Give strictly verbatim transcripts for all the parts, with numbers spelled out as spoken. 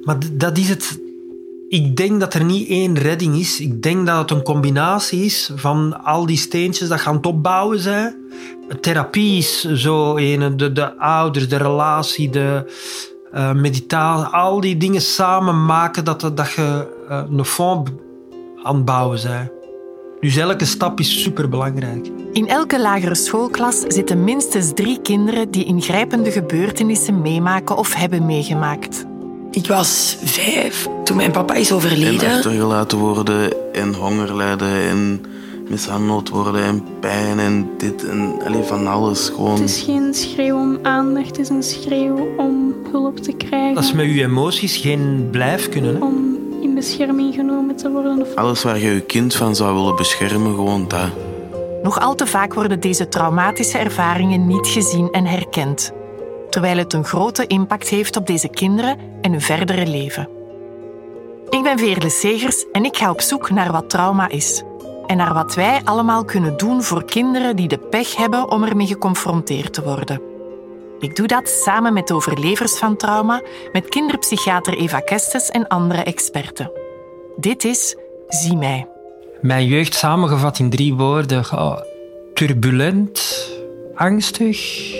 Maar d- dat is het. Ik denk dat er niet één redding is. Ik denk dat het een combinatie is van al die steentjes dat gaan het opbouwen zijn. Therapie is zo een, de, de ouders, de relatie, de uh, meditatie, al die dingen samen maken dat, dat je uh, een fond aan het bouwen bent. Dus elke stap is superbelangrijk. In elke lagere schoolklas zitten minstens drie kinderen die ingrijpende gebeurtenissen meemaken of hebben meegemaakt. Ik was vijf toen mijn papa is overleden. En achtergelaten worden en honger lijden en mishandeld worden en pijn en dit en allee, van alles. Gewoon. Het is geen schreeuw om aandacht, het is een schreeuw om hulp te krijgen. Dat is met je emoties geen blijf kunnen. Hè? Om in bescherming genomen te worden. Of... Alles waar je je kind van zou willen beschermen, gewoon dat. Nog al te vaak worden deze traumatische ervaringen niet gezien en herkend, terwijl het een grote impact heeft op deze kinderen en hun verdere leven. Ik ben Veerle Segers en ik ga op zoek naar wat trauma is. En naar wat wij allemaal kunnen doen voor kinderen die de pech hebben om ermee geconfronteerd te worden. Ik doe dat samen met de overlevers van trauma, met kinderpsychiater Eva Kestes en andere experten. Dit is Zie mij. Mijn jeugd samengevat in drie woorden. Oh, turbulent, angstig,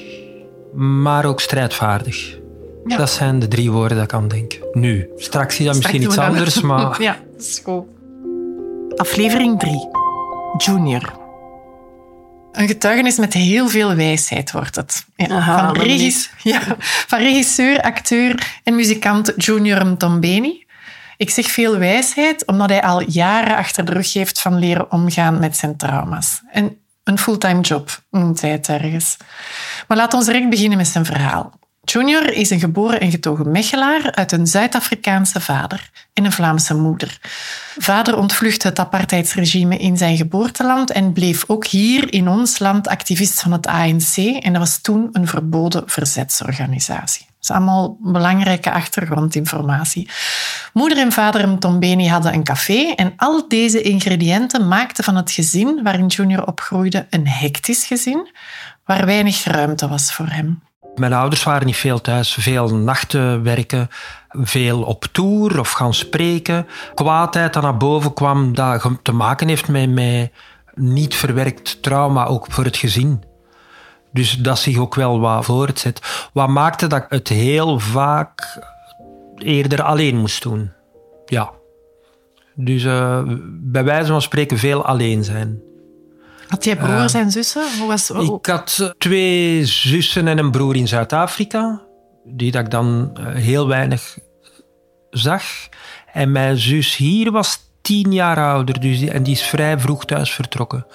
maar ook strijdvaardig. Ja. Dat zijn de drie woorden dat ik aan denk. Nu. Straks is dat misschien iets anders, maar... Ja, dat is goed. Aflevering drie. Junior. Een getuigenis met heel veel wijsheid wordt het. Ja, Aha, van, regis- ja, van regisseur, acteur en muzikant Junior Mtombeni. Ik zeg veel wijsheid omdat hij al jaren achter de rug heeft van leren omgaan met zijn trauma's. En een fulltime job, noemt hij het ergens. Maar laat ons direct beginnen met zijn verhaal. Junior is een geboren en getogen Mechelaar uit een Zuid-Afrikaanse vader en een Vlaamse moeder. Vader ontvluchtte het apartheidsregime in zijn geboorteland en bleef ook hier in ons land activist van het A N C. En dat was toen een verboden verzetsorganisatie. Dat is allemaal belangrijke achtergrondinformatie. Moeder en vader Mtombeni hadden een café en al deze ingrediënten maakten van het gezin waarin Junior opgroeide een hectisch gezin, waar weinig ruimte was voor hem. Mijn ouders waren niet veel thuis. Veel nachten werken, veel op tour of gaan spreken. Kwaadheid dat naar boven kwam, dat te maken heeft met, met niet verwerkt trauma, ook voor het gezin. Dus dat zich ook wel wat voortzet. Wat maakte dat ik het heel vaak eerder alleen moest doen. Ja. Dus uh, bij wijze van spreken veel alleen zijn. Had jij broers uh, en zussen? Hoe was... Ik had twee zussen en een broer in Zuid-Afrika, die dat ik dan heel weinig zag. En mijn zus hier was tien jaar ouder, dus die, en die is vrij vroeg thuis vertrokken.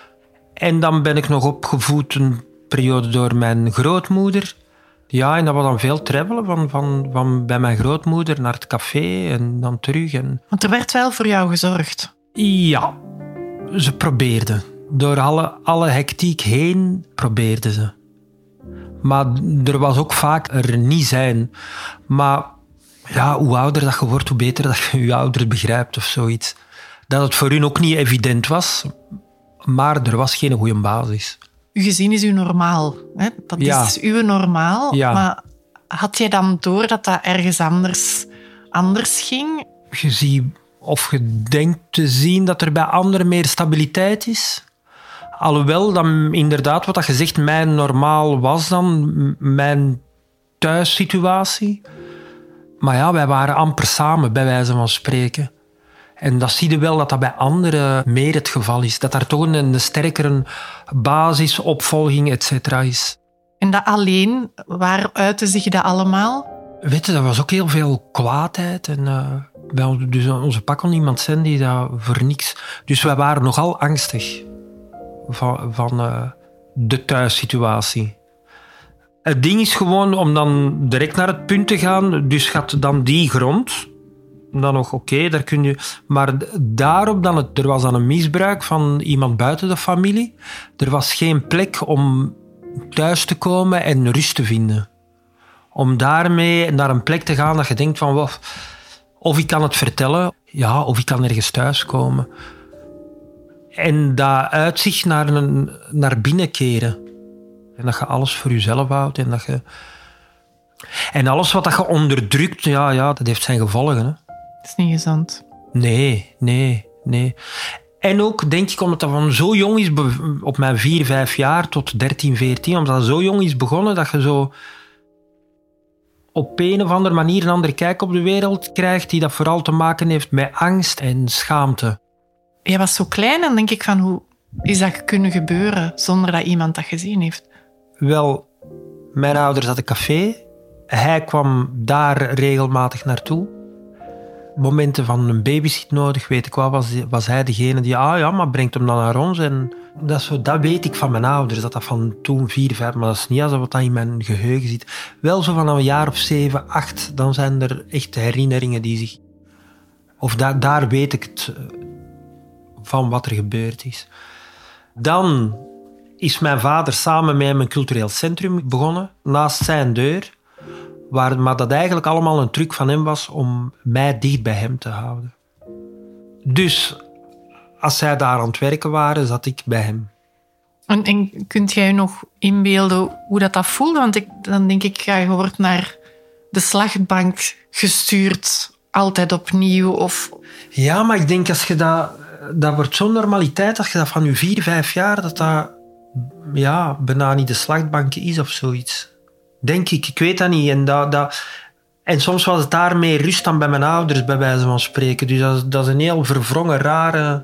En dan ben ik nog opgevoed een periode door mijn grootmoeder. Ja, en dat was dan veel travelen, van, van, van bij mijn grootmoeder naar het café en dan terug. En... Want er werd wel voor jou gezorgd? Ja, ze probeerden. Door alle, alle hectiek heen probeerden ze. Maar er was ook vaak er niet zijn. Maar ja, hoe ouder dat je wordt, hoe beter dat je je ouders begrijpt of zoiets. Dat het voor hun ook niet evident was, maar er was geen goede basis. Uw gezin is uw normaal. Hè? Dat ja. is uw normaal. Ja. Maar had jij dan door dat dat ergens anders, anders ging? Je ziet, of je denkt te zien dat er bij anderen meer stabiliteit is. Alhoewel, dan inderdaad, wat je zegt, mijn normaal was dan mijn thuissituatie. Maar ja, wij waren amper samen, bij wijze van spreken. En dat zie je wel dat dat bij anderen meer het geval is. Dat daar toch een, een sterkere basis, opvolging, et cetera is. En dat alleen, waar uitte zich dat allemaal? Weet je, er was ook heel veel kwaadheid. En, uh, bij, dus onze pak kon iemand zijn die dat voor niks... Dus wij waren nogal angstig van, van uh, de thuissituatie. Het ding is gewoon om dan direct naar het punt te gaan. Dus gaat dan die grond... Dan nog oké, okay, daar kun je... Maar daarop, dan het, er was dan een misbruik van iemand buiten de familie. Er was geen plek om thuis te komen en rust te vinden. Om daarmee naar een plek te gaan dat je denkt van... Wow, of ik kan het vertellen, ja, of ik kan ergens thuiskomen. En dat uitzicht naar, een, naar binnen keren. En dat je alles voor jezelf houdt en dat je... En alles wat dat je onderdrukt, ja, ja, dat heeft zijn gevolgen. Hè. Dat is niet gezond. Nee, nee, nee. En ook, denk ik, omdat dat van zo jong is, op mijn vier, vijf jaar tot dertien, veertien, omdat dat zo jong is begonnen, dat je zo op een of andere manier een andere kijk op de wereld krijgt, die dat vooral te maken heeft met angst en schaamte. Jij was zo klein, dan denk ik van, hoe is dat kunnen gebeuren zonder dat iemand dat gezien heeft? Wel, mijn ouders hadden een café. Hij kwam daar regelmatig naartoe. Momenten van een babysit nodig, weet ik wel, was, was hij degene die, ah ja, maar brengt hem dan naar ons. En dat, is zo, dat weet ik van mijn ouders, dat dat van toen vier, vijf, maar dat is niet alsof dat in mijn geheugen zit. Wel zo van een jaar of zeven, acht, dan zijn er echt herinneringen die zich... Of da, daar weet ik het van wat er gebeurd is. Dan is mijn vader samen met hem een cultureel centrum begonnen, naast zijn deur. Waar, maar dat eigenlijk allemaal een truc van hem was om mij dicht bij hem te houden. Dus als zij daar aan het werken waren, zat ik bij hem. En, en kunt jij je nog inbeelden hoe dat, dat voelde? Want ik, dan denk ik, ja, je wordt naar de slachtbank gestuurd, altijd opnieuw. Of... Ja, maar ik denk als je dat... Dat wordt zo'n normaliteit, als je dat van je vier, vijf jaar, dat dat ja, bijna niet de slachtbank is of zoiets. Denk ik, ik weet dat niet. En, dat, dat, en soms was het daar meer rust dan bij mijn ouders, bij wijze van spreken. Dus dat, dat is een heel verwrongen, rare,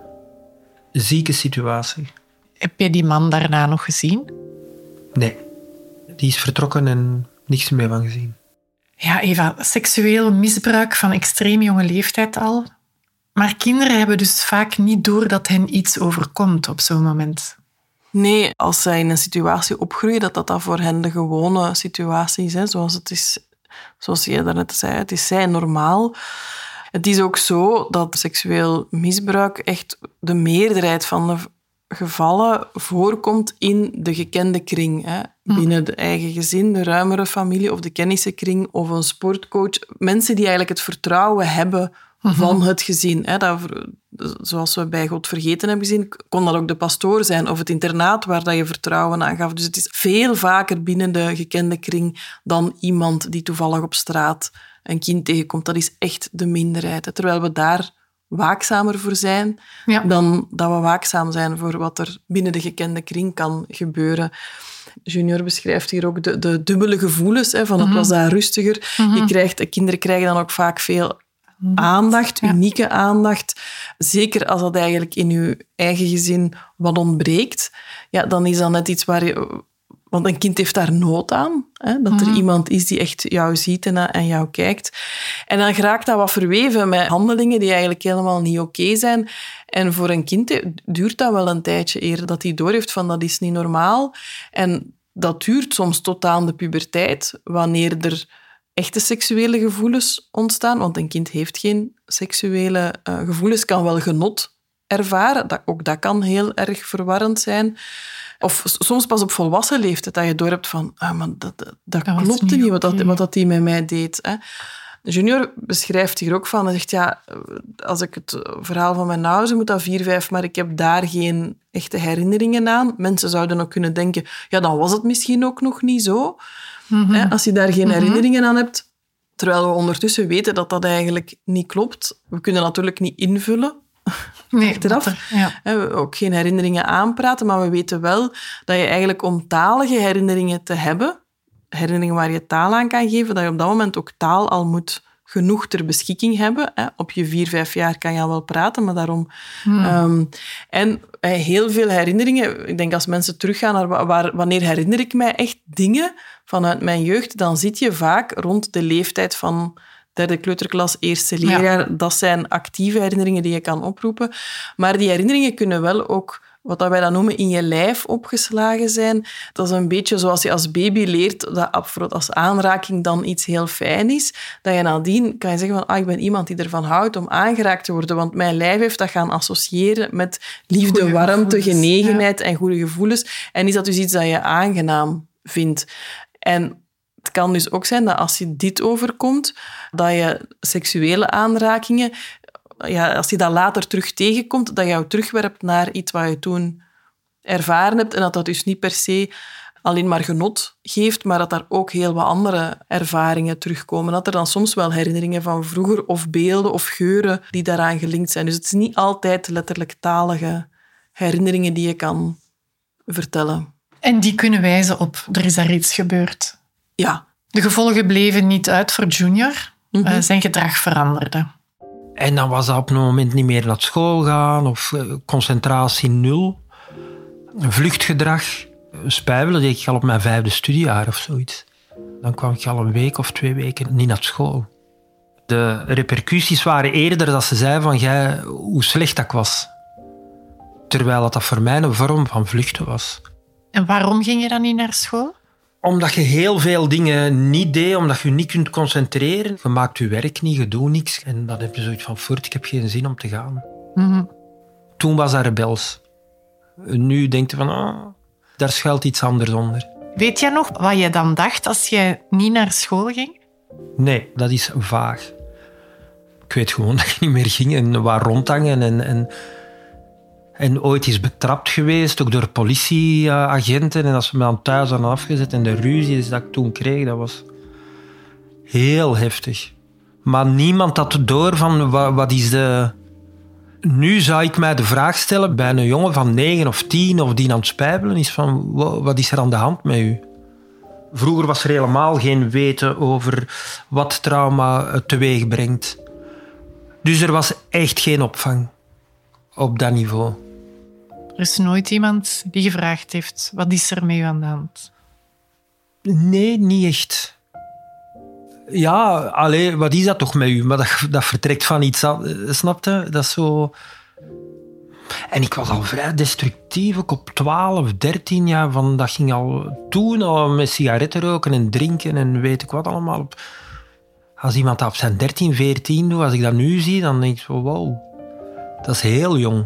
zieke situatie. Heb je die man daarna nog gezien? Nee. Die is vertrokken en niks meer van gezien. Ja, Eva, seksueel misbruik van extreem jonge leeftijd al. Maar kinderen hebben dus vaak niet door dat hen iets overkomt op zo'n moment. Nee, als zij in een situatie opgroeien, dat dat, dat voor hen de gewone situatie is. Hè. Zoals, het is, zoals je daarnet zei, het is zij normaal. Het is ook zo dat seksueel misbruik echt de meerderheid van de gevallen voorkomt in de gekende kring. Hè. Binnen de eigen gezin, de ruimere familie of de kennissenkring of een sportcoach. Mensen die eigenlijk het vertrouwen hebben van het gezin. Hè. Dat, zoals we bij God Vergeten hebben gezien, kon dat ook de pastoor zijn of het internaat waar dat je vertrouwen aan gaf. Dus het is veel vaker binnen de gekende kring dan iemand die toevallig op straat een kind tegenkomt. Dat is echt de minderheid. Hè. Terwijl we daar waakzamer voor zijn ja. dan dat we waakzaam zijn voor wat er binnen de gekende kring kan gebeuren. Junior beschrijft hier ook de, de dubbele gevoelens, hè, van het was daar rustiger. Mm-hmm. Je krijgt, de kinderen krijgen dan ook vaak veel aandacht, ja. unieke aandacht. Zeker als dat eigenlijk in je eigen gezin wat ontbreekt, ja, dan is dat net iets waar je... Want een kind heeft daar nood aan. Hè? Dat er mm. iemand is die echt jou ziet en, en jou kijkt. En dan geraakt dat wat verweven met handelingen die eigenlijk helemaal niet oké okay zijn. En voor een kind duurt dat wel een tijdje eer dat hij doorheeft van dat is niet normaal. En dat duurt soms tot aan de puberteit, wanneer er echte seksuele gevoelens ontstaan. Want een kind heeft geen seksuele uh, gevoelens, kan wel genot ervaren. Dat, ook dat kan heel erg verwarrend zijn. Of soms pas op volwassen leeftijd dat je doorhebt van ah, maar dat, dat, dat, dat klopte niet, niet wat, dat, wat dat die met mij deed. Hè. Junior beschrijft hier ook van, hij zegt, ja, als ik het verhaal van mijn ouders moet dat vier, vijf, maar ik heb daar geen echte herinneringen aan. Mensen zouden ook kunnen denken, ja, dan was het misschien ook nog niet zo. Mm-hmm. Hè, als je daar geen mm-hmm. herinneringen aan hebt. Terwijl we ondertussen weten dat dat eigenlijk niet klopt. We kunnen natuurlijk niet invullen. Nee, achteraf. Er, ja. We ook geen herinneringen aanpraten, maar we weten wel dat je eigenlijk om talige herinneringen te hebben, herinneringen waar je taal aan kan geven, dat je op dat moment ook taal al moet genoeg ter beschikking hebben. Op je vier, vijf jaar kan je al wel praten, maar daarom... Hmm. Um, en heel veel herinneringen, ik denk als mensen teruggaan naar waar, wanneer herinner ik mij echt dingen vanuit mijn jeugd, dan zit je vaak rond de leeftijd van derde kleuterklas, eerste leerjaar. Ja. Dat zijn actieve herinneringen die je kan oproepen. Maar die herinneringen kunnen wel ook, wat wij dan noemen, in je lijf opgeslagen zijn. Dat is een beetje zoals je als baby leert dat als aanraking dan iets heel fijn is. Dat je nadien kan je zeggen van, ah, ik ben iemand die ervan houdt om aangeraakt te worden. Want mijn lijf heeft dat gaan associëren met liefde, goeie warmte, gevoelens, genegenheid ja. en goede gevoelens. En is dat dus iets dat je aangenaam vindt. En het kan dus ook zijn dat als je dit overkomt, dat je seksuele aanrakingen, ja, als je dat later terug tegenkomt, dat je jou terugwerpt naar iets wat je toen ervaren hebt en dat dat dus niet per se alleen maar genot geeft, maar dat daar ook heel wat andere ervaringen terugkomen. Dat er dan soms wel herinneringen van vroeger of beelden of geuren die daaraan gelinkt zijn. Dus het is niet altijd letterlijk talige herinneringen die je kan vertellen. En die kunnen wijzen op, er is daar iets gebeurd. Ja. De gevolgen bleven niet uit voor Junior. Mm-hmm. Uh, zijn gedrag veranderde. En dan was dat op een moment niet meer naar school gaan of uh, concentratie nul. Vluchtgedrag. Spijbelen deed ik al op mijn vijfde studiejaar of zoiets. Dan kwam ik al een week of twee weken niet naar school. De repercussies waren eerder dat ze zeiden van jij, hoe slecht dat ik was. Terwijl dat, dat voor mij een vorm van vluchten was. En waarom ging je dan niet naar school? Omdat je heel veel dingen niet deed, omdat je je niet kunt concentreren. Je maakt je werk niet, je doet niks. En dan heb je zoiets van, voort, ik heb geen zin om te gaan. Mm-hmm. Toen was dat rebels. Nu denk je van, oh, daar schuilt iets anders onder. Weet je nog wat je dan dacht als je niet naar school ging? Nee, dat is vaag. Ik weet gewoon dat je niet meer ging en waar rondhangen. En, en, en ooit is betrapt geweest, ook door politieagenten. En als ze me dan thuis hadden afgezet en de ruzies dat ik toen kreeg, dat was heel heftig. Maar niemand had door van wat, wat is de... Nu zou ik mij de vraag stellen bij een jongen van negen of tien of die aan het spijbelen is van wat is er aan de hand met u? Vroeger was er helemaal geen weten over wat trauma teweeg brengt. Dus er was echt geen opvang op dat niveau. Er is nooit iemand die gevraagd heeft, wat is er met u aan de hand? Nee, niet echt. Ja, allee, wat is dat toch met u? Maar dat, dat vertrekt van iets anders, snap je? Dat is zo... En ik was al vrij destructief, ook op twaalf, dertien jaar. Van, dat ging al toen al met sigaretten roken en drinken en weet ik wat allemaal. Als iemand dat op zijn dertien, veertien doet, als ik dat nu zie, dan denk ik zo, wow, dat is heel jong.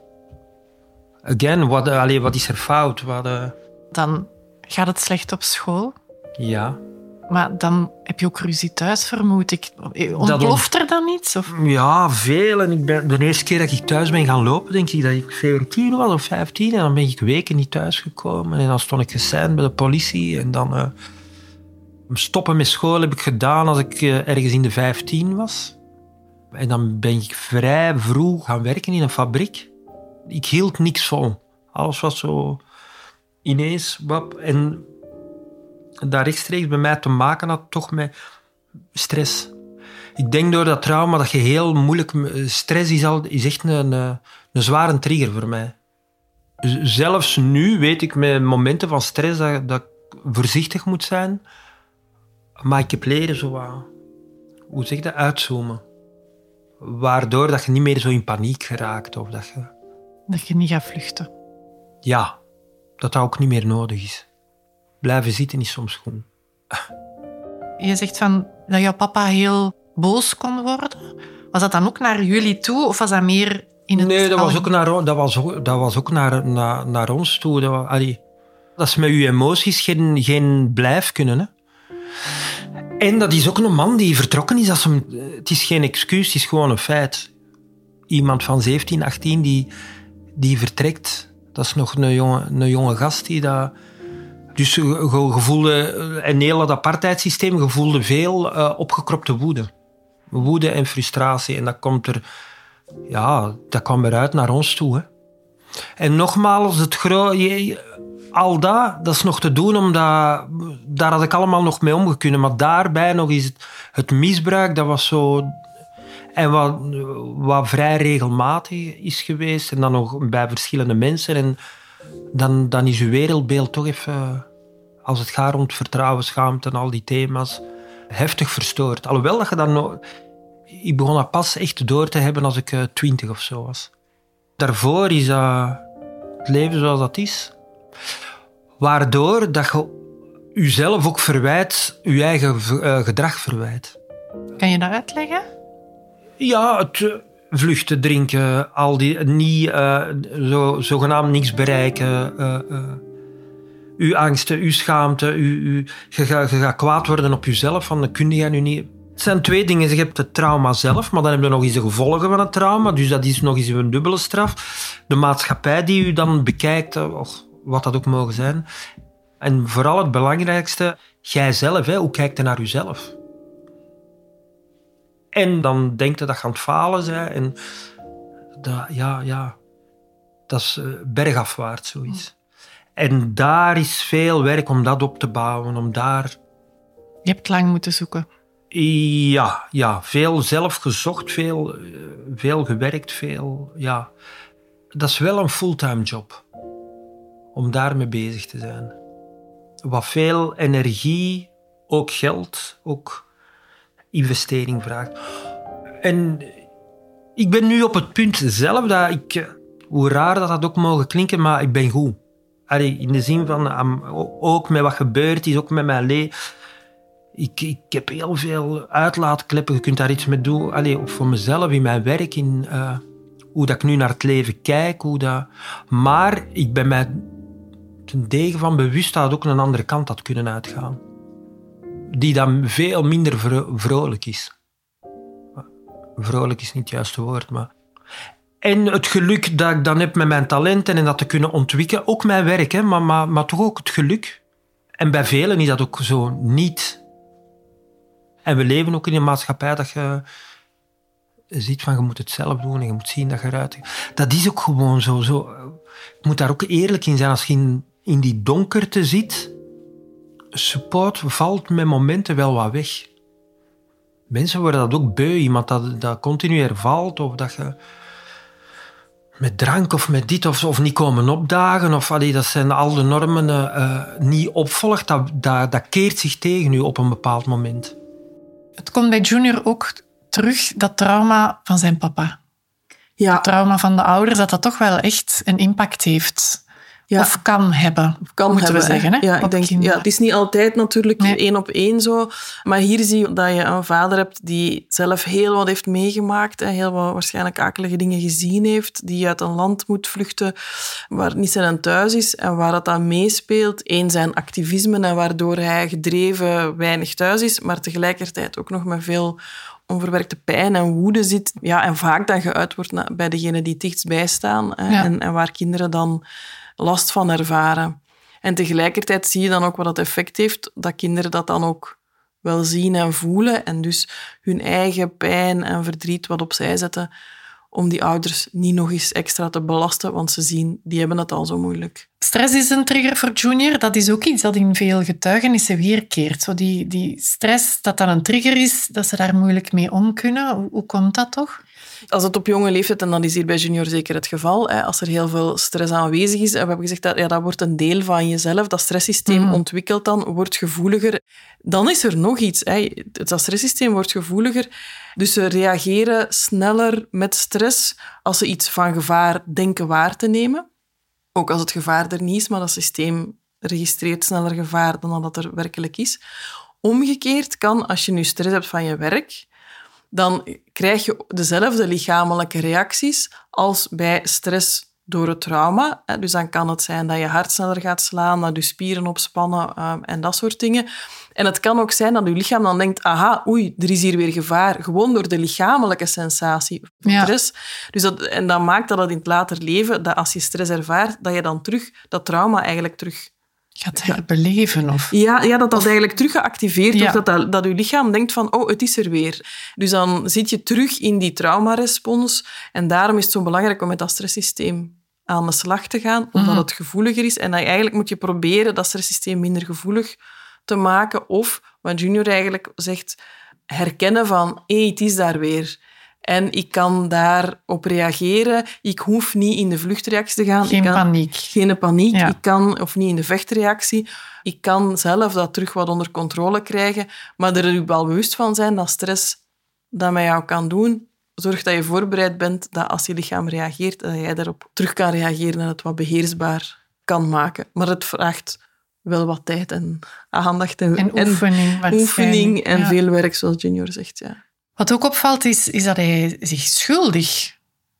Again, wat, allee, wat is er fout? Wat, uh... Dan gaat het slecht op school. Ja. Maar dan heb je ook ruzie thuis, vermoed ik. Ontploft er dan iets? Of? Ja, veel. En ik ben, de eerste keer dat ik thuis ben gaan lopen, denk ik dat ik veertien was of vijftien. En dan ben ik weken niet thuisgekomen. En dan stond ik geseind bij de politie. En dan uh, stoppen met school heb ik gedaan als ik uh, ergens in de vijftien was. En dan ben ik vrij vroeg gaan werken in een fabriek. Ik hield niks vol. Alles was zo ineens... Wap, en dat rechtstreeks bij mij te maken had, toch met stress. Ik denk door dat trauma dat je heel moeilijk... Stress is, al, is echt een, een, een zware trigger voor mij. Zelfs nu weet ik met momenten van stress dat, dat ik voorzichtig moet zijn. Maar ik heb leren zo... Hoe zeg je dat? Uitzoomen. Waardoor dat je niet meer zo in paniek geraakt. Of dat je... Dat je niet gaat vluchten. Ja, dat dat ook niet meer nodig is. Blijven zitten is soms goed. Je zegt van dat jouw papa heel boos kon worden. Was dat dan ook naar jullie toe? Of was dat meer in het... Nee, dat was ook naar, dat was, dat was ook naar, naar, naar ons toe. Dat, was, allee, dat is met je emoties geen, geen blijf kunnen. Hè. En dat is ook een man die vertrokken is. Als hem, het is geen excuus, het is gewoon een feit. Iemand van zeventien, achttien die, die vertrekt. Dat is nog een jonge, een jonge gast die dat... Dus je voelde, en heel dat apartheidssysteem, je voelde veel uh, opgekropte woede. Woede en frustratie. En dat komt er, ja, dat kwam eruit naar ons toe. Hè. En nogmaals, het gro- al dat, dat is nog te doen, omdat daar had ik allemaal nog mee omgekunnen. Maar daarbij nog is het, het misbruik, dat was zo... En wat, wat vrij regelmatig is geweest. En dan nog bij verschillende mensen. En dan, dan is uw wereldbeeld toch even, als het gaat rond vertrouwen, schaamte en al die thema's, heftig verstoord. Alhoewel dat je dan nog... Ik begon dat pas echt door te hebben als ik uh, twintig of zo was. Daarvoor is uh, het leven zoals dat is. Waardoor dat je jezelf ook verwijt, je eigen uh, gedrag verwijt. Kan je dat uitleggen? Ja, het uh, vluchten, drinken, al die, niet, uh, zo, zogenaamd niks bereiken. Uh, uh, uw angsten, uw schaamte, uw, uw, je, gaat, je gaat kwaad worden op jezelf, van dat kun je nu niet... Het zijn twee dingen. Je hebt het trauma zelf, maar dan heb je nog eens de gevolgen van het trauma. Dus dat is nog eens een dubbele straf. De maatschappij die u dan bekijkt, of wat dat ook mogen zijn. En vooral het belangrijkste, jijzelf, hè, hoe kijkt je naar jezelf? En dan denkt je dat je aan het falen bent. En dat, ja, ja, dat is uh, bergafwaarts zoiets. En daar is veel werk om dat op te bouwen, om daar... Je hebt lang moeten zoeken. Ja, ja, veel zelf gezocht, veel, veel gewerkt, veel... Ja. Dat is wel een fulltime job, om daarmee bezig te zijn. Wat veel energie, ook geld, ook investering vraagt. En ik ben nu op het punt zelf dat ik... Hoe raar dat dat ook mogen klinken, maar ik ben goed. Allee, in de zin van, ook met wat gebeurd is, ook met mijn leven... Ik, ik heb heel veel uitlaatkleppen, je kunt daar iets mee doen. Allee, ook voor mezelf, in mijn werk, in uh, hoe dat ik nu naar het leven kijk. Hoe dat... Maar ik ben mij ten degen van bewust dat het ook een andere kant had kunnen uitgaan. Die dan veel minder vro- vrolijk is. Vrolijk is niet het juiste woord, maar... En het geluk dat ik dan heb met mijn talenten en dat te kunnen ontwikkelen. Ook mijn werk, hè, maar, maar, maar toch ook het geluk. En bij velen is dat ook zo niet... En we leven ook in een maatschappij dat je ziet van je moet het zelf doen en je moet zien dat je eruit... Dat is ook gewoon zo. zo. Je moet daar ook eerlijk in zijn. Als je in, in die donkerte zit, support valt met momenten wel wat weg. Mensen worden dat ook beu. Iemand dat, dat continu hervalt of dat je met drank of met dit of, of niet komen opdagen. Of, allee, dat zijn al de normen uh, niet opvolgt. Dat, dat, dat keert zich tegen u op een bepaald moment. Het komt bij Junior ook terug, dat trauma van zijn papa. Ja. Het trauma van de ouders, dat dat toch wel echt een impact heeft. Ja. Of kan hebben, of kan moeten hebben, we zeggen. Hè? Ja, ik denk, ja, het is niet altijd natuurlijk nee. één op één zo. Maar hier zie je dat je een vader hebt die zelf heel wat heeft meegemaakt. Hè, heel wat waarschijnlijk akelige dingen gezien heeft. Die uit een land moet vluchten waar het niet zijn thuis is. En waar dat aan meespeelt. Eén zijn activisme en waardoor hij gedreven weinig thuis is. Maar tegelijkertijd ook nog met veel onverwerkte pijn en woede zit. Ja, en vaak dan geuit wordt bij degenen die dichtstbij staan. Hè, ja. en, en waar kinderen dan last van ervaren. En tegelijkertijd zie je dan ook wat het effect heeft, dat kinderen dat dan ook wel zien en voelen en dus hun eigen pijn en verdriet wat opzij zetten om die ouders niet nog eens extra te belasten, want ze zien, die hebben het al zo moeilijk. Stress is een trigger voor Junior. Dat is ook iets dat in veel getuigenissen weerkeert. Zo die, die stress, dat dat een trigger is, dat ze daar moeilijk mee om kunnen. Hoe, hoe komt dat toch? Als het op jonge leeftijd, en dat is hier bij Junior zeker het geval, hè, als er heel veel stress aanwezig is, en we hebben gezegd dat ja, dat wordt een deel van jezelf, dat stresssysteem mm. ontwikkelt dan, wordt gevoeliger. Dan is er nog iets. Hè. Dat stresssysteem wordt gevoeliger, dus ze reageren sneller met stress als ze iets van gevaar denken waar te nemen. Ook als het gevaar er niet is, maar dat systeem registreert sneller gevaar dan dat er werkelijk is. Omgekeerd kan, als je nu stress hebt van je werk, dan krijg je dezelfde lichamelijke reacties als bij stress door het trauma. Dus dan kan het zijn dat je hart sneller gaat slaan, dat je spieren opspannen en dat soort dingen. En het kan ook zijn dat je lichaam dan denkt, aha, oei, er is hier weer gevaar. Gewoon door de lichamelijke sensatie van ja. stress. Dus dat, en dat maakt dat het in het later leven, dat als je stress ervaart, dat je dan terug dat trauma eigenlijk terug gaat herbeleven? Of... Ja, ja, dat dat of... eigenlijk terug geactiveerd wordt. Ja. Dat, dat, dat je lichaam denkt van, oh, het is er weer. Dus dan zit je terug in die traumarespons. En daarom is het zo belangrijk om met dat stresssysteem aan de slag te gaan, omdat mm-hmm. het gevoeliger is. En dan eigenlijk moet je proberen dat stresssysteem minder gevoelig te maken. Of, wat Junior eigenlijk zegt, herkennen van, hé, hey, het is daar weer. En ik kan daarop reageren. Ik hoef niet in de vluchtreactie te gaan. Geen ik kan, paniek. Geen paniek. Ja. Ik kan, of niet in de vechtreactie. Ik kan zelf dat terug wat onder controle krijgen. Maar er je wel bewust van zijn dat stress dat met jou kan doen. Zorg dat je voorbereid bent dat als je lichaam reageert, dat jij daarop terug kan reageren en het wat beheersbaar kan maken. Maar het vraagt wel wat tijd en aandacht. En, en oefening. En, oefening en ja. veel werk, zoals Junior zegt, ja. Wat ook opvalt, is, is dat hij zich schuldig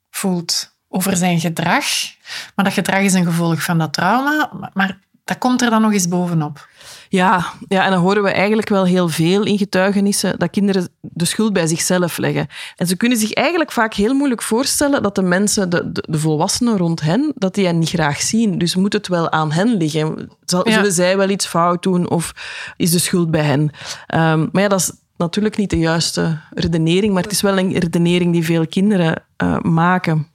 voelt over zijn gedrag. Maar dat gedrag is een gevolg van dat trauma. Maar dat komt er dan nog eens bovenop. Ja, ja, en dan horen we eigenlijk wel heel veel in getuigenissen dat kinderen de schuld bij zichzelf leggen. En ze kunnen zich eigenlijk vaak heel moeilijk voorstellen dat de mensen, de, de, de volwassenen rond hen, dat die hen niet graag zien. Dus moet het wel aan hen liggen. Zal, Ja. Zullen zij wel iets fout doen of is de schuld bij hen? Um, maar ja, dat is natuurlijk niet de juiste redenering, maar het is wel een redenering die veel kinderen uh, maken.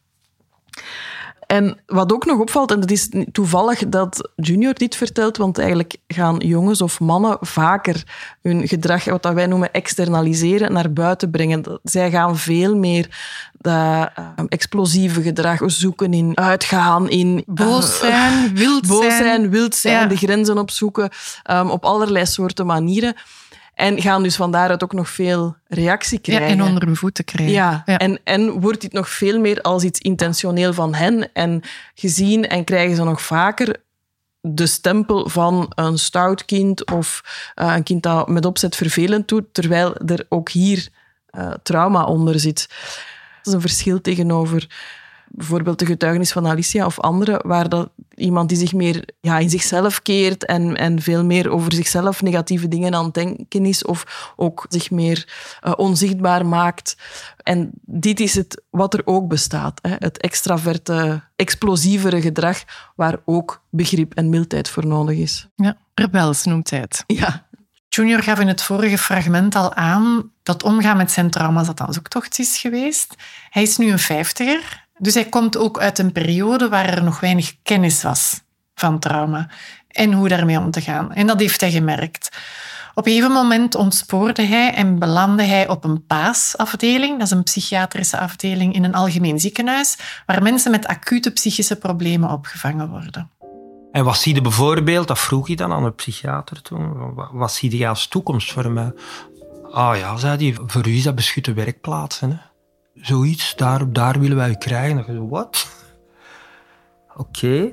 En wat ook nog opvalt, en het is toevallig dat Junior dit vertelt, want eigenlijk gaan jongens of mannen vaker hun gedrag, wat wij noemen externaliseren, naar buiten brengen. Zij gaan veel meer dat uh, explosieve gedrag zoeken in uitgaan, in Boos zijn, wild boos zijn. zijn, wild zijn, Ja. de grenzen opzoeken, um, op allerlei soorten manieren. En gaan dus van daaruit ook nog veel reactie Ja, krijgen. en onder hun voeten krijgen. Ja, Ja. En, en wordt dit nog veel meer als iets intentioneel van hen en gezien en krijgen ze nog vaker de stempel van een stout kind of uh, een kind dat met opzet vervelend doet, terwijl er ook hier uh, trauma onder zit. Dat is een verschil tegenover bijvoorbeeld de getuigenis van Alicia of anderen, waar dat iemand die zich meer ja, in zichzelf keert en, en veel meer over zichzelf negatieve dingen aan het denken is of ook zich meer uh, onzichtbaar maakt. En dit is het wat er ook bestaat. Hè? Het extraverte, explosievere gedrag waar ook begrip en mildheid voor nodig is. Ja, rebels noemt hij het. Ja. Junior gaf in het vorige fragment al aan dat omgaan met zijn trauma's dat een zoektocht is geweest. Hij is nu een vijftiger, dus hij komt ook uit een periode waar er nog weinig kennis was van trauma en hoe daarmee om te gaan. En dat heeft hij gemerkt. Op een gegeven moment ontspoorde hij en belandde hij op een P A S-afdeling. Dat is een psychiatrische afdeling in een algemeen ziekenhuis, waar mensen met acute psychische problemen opgevangen worden. En wat zie je bijvoorbeeld, dat vroeg je dan aan de psychiater toen, wat, wat zie je als toekomst voor mij? Ah ja, zei hij, voor u is dat beschutte werkplaatsen. Hè? Zoiets, daar, daar willen wij u krijgen. Dan dacht ik, wat? Oké. Okay.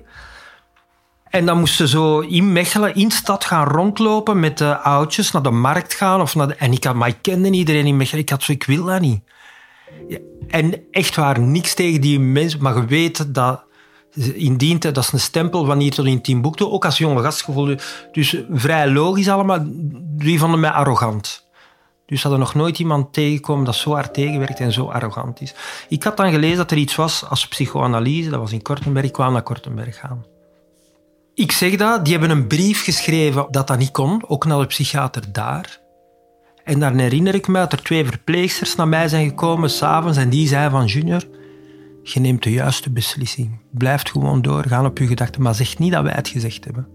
En dan moesten ze zo in Mechelen, in de stad gaan rondlopen met de oudjes, naar de markt gaan. Of naar de, en ik, had, maar ik kende iedereen in Mechelen. Ik had zo, ik wil dat niet. Ja, en echt waar, niks tegen die mensen, maar je weet dat in die tijd, dat is een stempel van hier tot in Timbuktu, ook als jonge gastgevoel. Dus vrij logisch allemaal. Die vonden mij arrogant. Dus hadden nog nooit iemand tegengekomen dat zo hard tegenwerkt en zo arrogant is. Ik had dan gelezen dat er iets was als psychoanalyse. Dat was in Kortenberg. Ik kwam naar Kortenberg gaan. Ik zeg dat. Die hebben een brief geschreven dat dat niet kon. Ook naar de psychiater daar. En dan herinner ik me dat er twee verpleegsters naar mij zijn gekomen s'avonds en die zeiden van Junior, je neemt de juiste beslissing. Blijf gewoon doorgaan op je gedachten, maar zeg niet dat wij het gezegd hebben.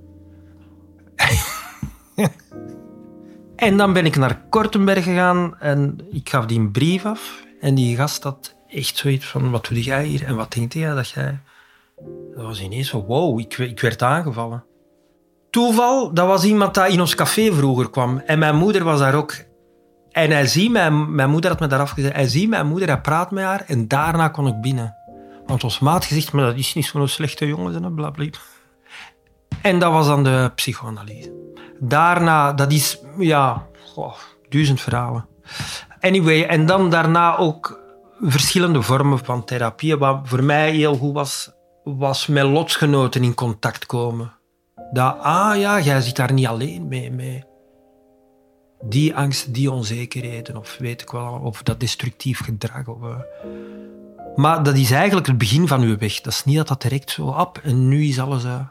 En dan ben ik naar Kortenberg gegaan en ik gaf die een brief af. En die gast had echt zoiets van, wat doe jij hier? En wat denk jij dat jij... Dat was ineens zo, wow, ik, ik werd aangevallen. Toeval, dat was iemand dat in ons café vroeger kwam. En mijn moeder was daar ook. En hij ziet, mijn, mijn moeder had me daar afgezet, hij ziet mijn moeder, hij praat met haar en daarna kon ik binnen. Want ons maat gezegd, maar dat is niet zo'n slechte jongen, blablabla. En dat was dan de psychoanalyse. Daarna, dat is, ja, oh, duizend verhalen. Anyway, en dan daarna ook verschillende vormen van therapie. Wat voor mij heel goed was, was met lotgenoten in contact komen. Dat, ah ja, jij zit daar niet alleen mee. mee. Die angst, die onzekerheden, of weet ik wel, of dat destructief gedrag. Of, uh. Maar dat is eigenlijk het begin van uw weg. Dat is niet dat dat direct zo op en nu is alles... Uh.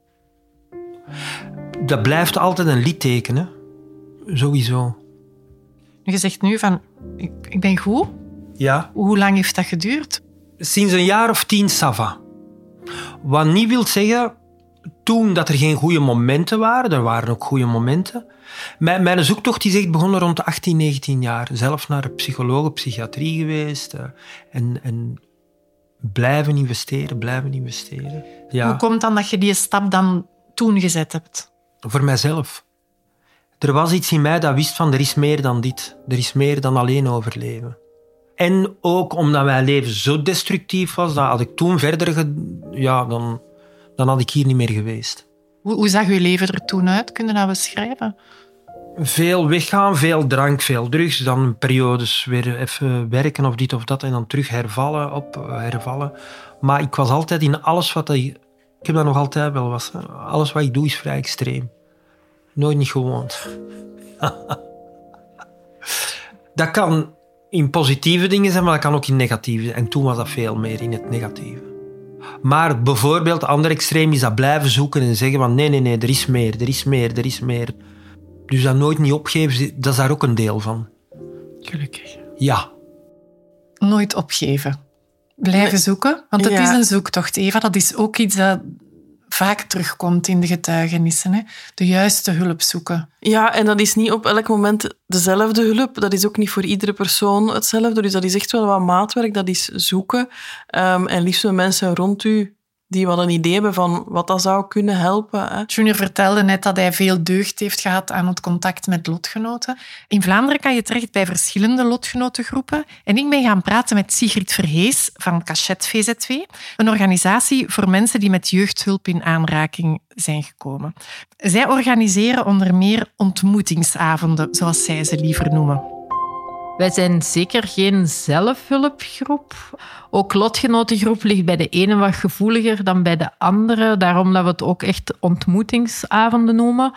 Dat blijft altijd een litteken, hè. Sowieso. Je zegt nu van, ik, ik ben goed. Ja. Hoe lang heeft dat geduurd? Sinds een jaar of tien, ça va. Wat niet wil zeggen, toen dat er geen goede momenten waren, er waren ook goede momenten. Mijn, mijn zoektocht is echt begonnen rond de achttien, negentien jaar. Zelf naar psycholoog, psychiatrie geweest. Uh, en, en blijven investeren, blijven investeren. Ja. Hoe komt dan dat je die stap dan toen gezet hebt? Voor mijzelf. Er was iets in mij dat wist van, er is meer dan dit. Er is meer dan alleen overleven. En ook omdat mijn leven zo destructief was, dat had ik toen verder... Ge- ja, dan, dan had ik hier niet meer geweest. Hoe, hoe zag je leven er toen uit? Kun je dat beschrijven? Veel weggaan, veel drank, veel drugs. Dan periodes weer even werken of dit of dat. En dan terug hervallen, op hervallen. Maar ik was altijd in alles wat... Ik, ik heb dat nog altijd wel was. Alles wat ik doe is vrij extreem. Nooit niet gewoond. Dat kan in positieve dingen zijn, maar dat kan ook in negatieve. En toen was dat veel meer in het negatieve. Maar bijvoorbeeld, het andere extreem is dat blijven zoeken en zeggen van nee, nee, nee, er is meer, er is meer, er is meer. Dus dat nooit niet opgeven, dat is daar ook een deel van. Gelukkig. Ja. Nooit opgeven. Blijven nee. zoeken. Want het ja. is een zoektocht, Eva. Dat is ook iets dat vaak terugkomt in de getuigenissen. Hè? De juiste hulp zoeken. Ja, en dat is niet op elk moment dezelfde hulp. Dat is ook niet voor iedere persoon hetzelfde. Dus dat is echt wel wat maatwerk. Dat is zoeken. Um, en liefst met mensen rond u die wat een idee hebben van wat dat zou kunnen helpen. Hè. Junior vertelde net dat hij veel deugd heeft gehad aan het contact met lotgenoten. In Vlaanderen kan je terecht bij verschillende lotgenotengroepen. En ik ben gaan praten met Sigrid Verhees van Cachet V Z W, een organisatie voor mensen die met jeugdhulp in aanraking zijn gekomen. Zij organiseren onder meer ontmoetingsavonden, zoals zij ze liever noemen. Wij zijn zeker geen zelfhulpgroep. Ook lotgenotengroep ligt bij de ene wat gevoeliger dan bij de andere. Daarom dat we het ook echt ontmoetingsavonden noemen.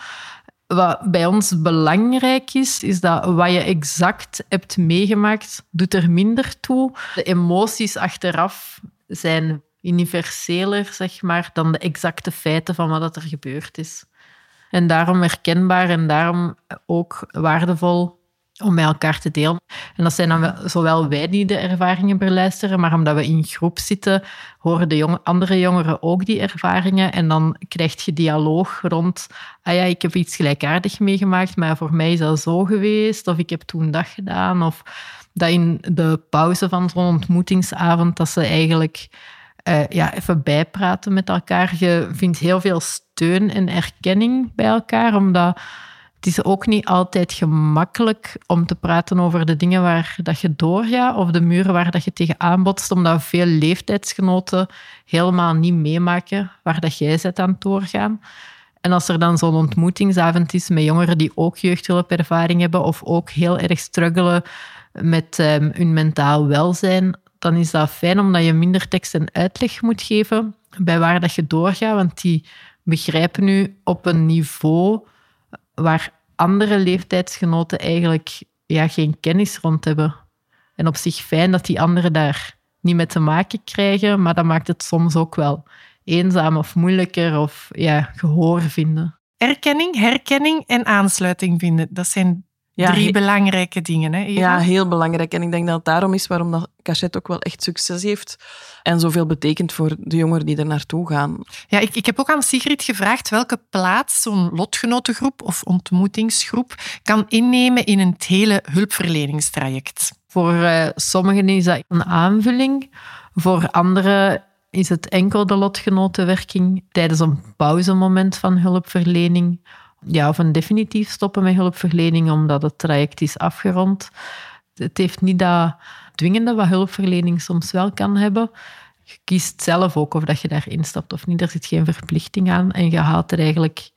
Wat bij ons belangrijk is, is dat wat je exact hebt meegemaakt, doet er minder toe. De emoties achteraf zijn universeler, zeg maar, dan de exacte feiten van wat er gebeurd is. En daarom herkenbaar en daarom ook waardevol om met elkaar te delen. En dat zijn dan wel, zowel wij die de ervaringen beluisteren, maar omdat we in groep zitten, horen de jonge, andere jongeren ook die ervaringen. En dan krijg je dialoog rond, ah ja, ik heb iets gelijkaardigs meegemaakt, maar voor mij is dat zo geweest, of ik heb toen dat gedaan. Of dat in de pauze van zo'n ontmoetingsavond, dat ze eigenlijk uh, ja, even bijpraten met elkaar. Je vindt heel veel steun en erkenning bij elkaar, omdat het is ook niet altijd gemakkelijk om te praten over de dingen waar dat je doorgaat of de muren waar dat je tegenaan botst, omdat veel leeftijdsgenoten helemaal niet meemaken waar dat jij bent aan het doorgaan. En als er dan zo'n ontmoetingsavond is met jongeren die ook jeugdhulpervaring hebben of ook heel erg struggelen met um, hun mentaal welzijn, dan is dat fijn omdat je minder tekst en uitleg moet geven bij waar dat je doorgaat, want die begrijpen nu op een niveau waar andere leeftijdsgenoten eigenlijk ja, geen kennis rond hebben. En op zich fijn dat die anderen daar niet mee te maken krijgen, maar dat maakt het soms ook wel eenzaam of moeilijker of ja, gehoor vinden. Erkenning, herkenning en aansluiting vinden, dat zijn ja, drie he- belangrijke dingen. Hè, Eva? Ja, heel belangrijk. En ik denk dat het daarom is waarom dat Cachet ook wel echt succes heeft en zoveel betekent voor de jongeren die er naartoe gaan. Ja, ik, ik heb ook aan Sigrid gevraagd welke plaats zo'n lotgenotengroep of ontmoetingsgroep kan innemen in het hele hulpverleningstraject. Voor uh, sommigen is dat een aanvulling. Voor anderen is het enkel de lotgenotenwerking tijdens een pauzemoment van hulpverlening. Ja, of een definitief stoppen met hulpverlening omdat het traject is afgerond. Het heeft niet dat dwingende wat hulpverlening soms wel kan hebben. Je kiest zelf ook of dat je daarin stapt of niet. Er zit geen verplichting aan en je haalt er eigenlijk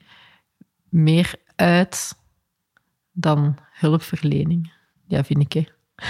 meer uit dan hulpverlening. Ja, vind ik, hè.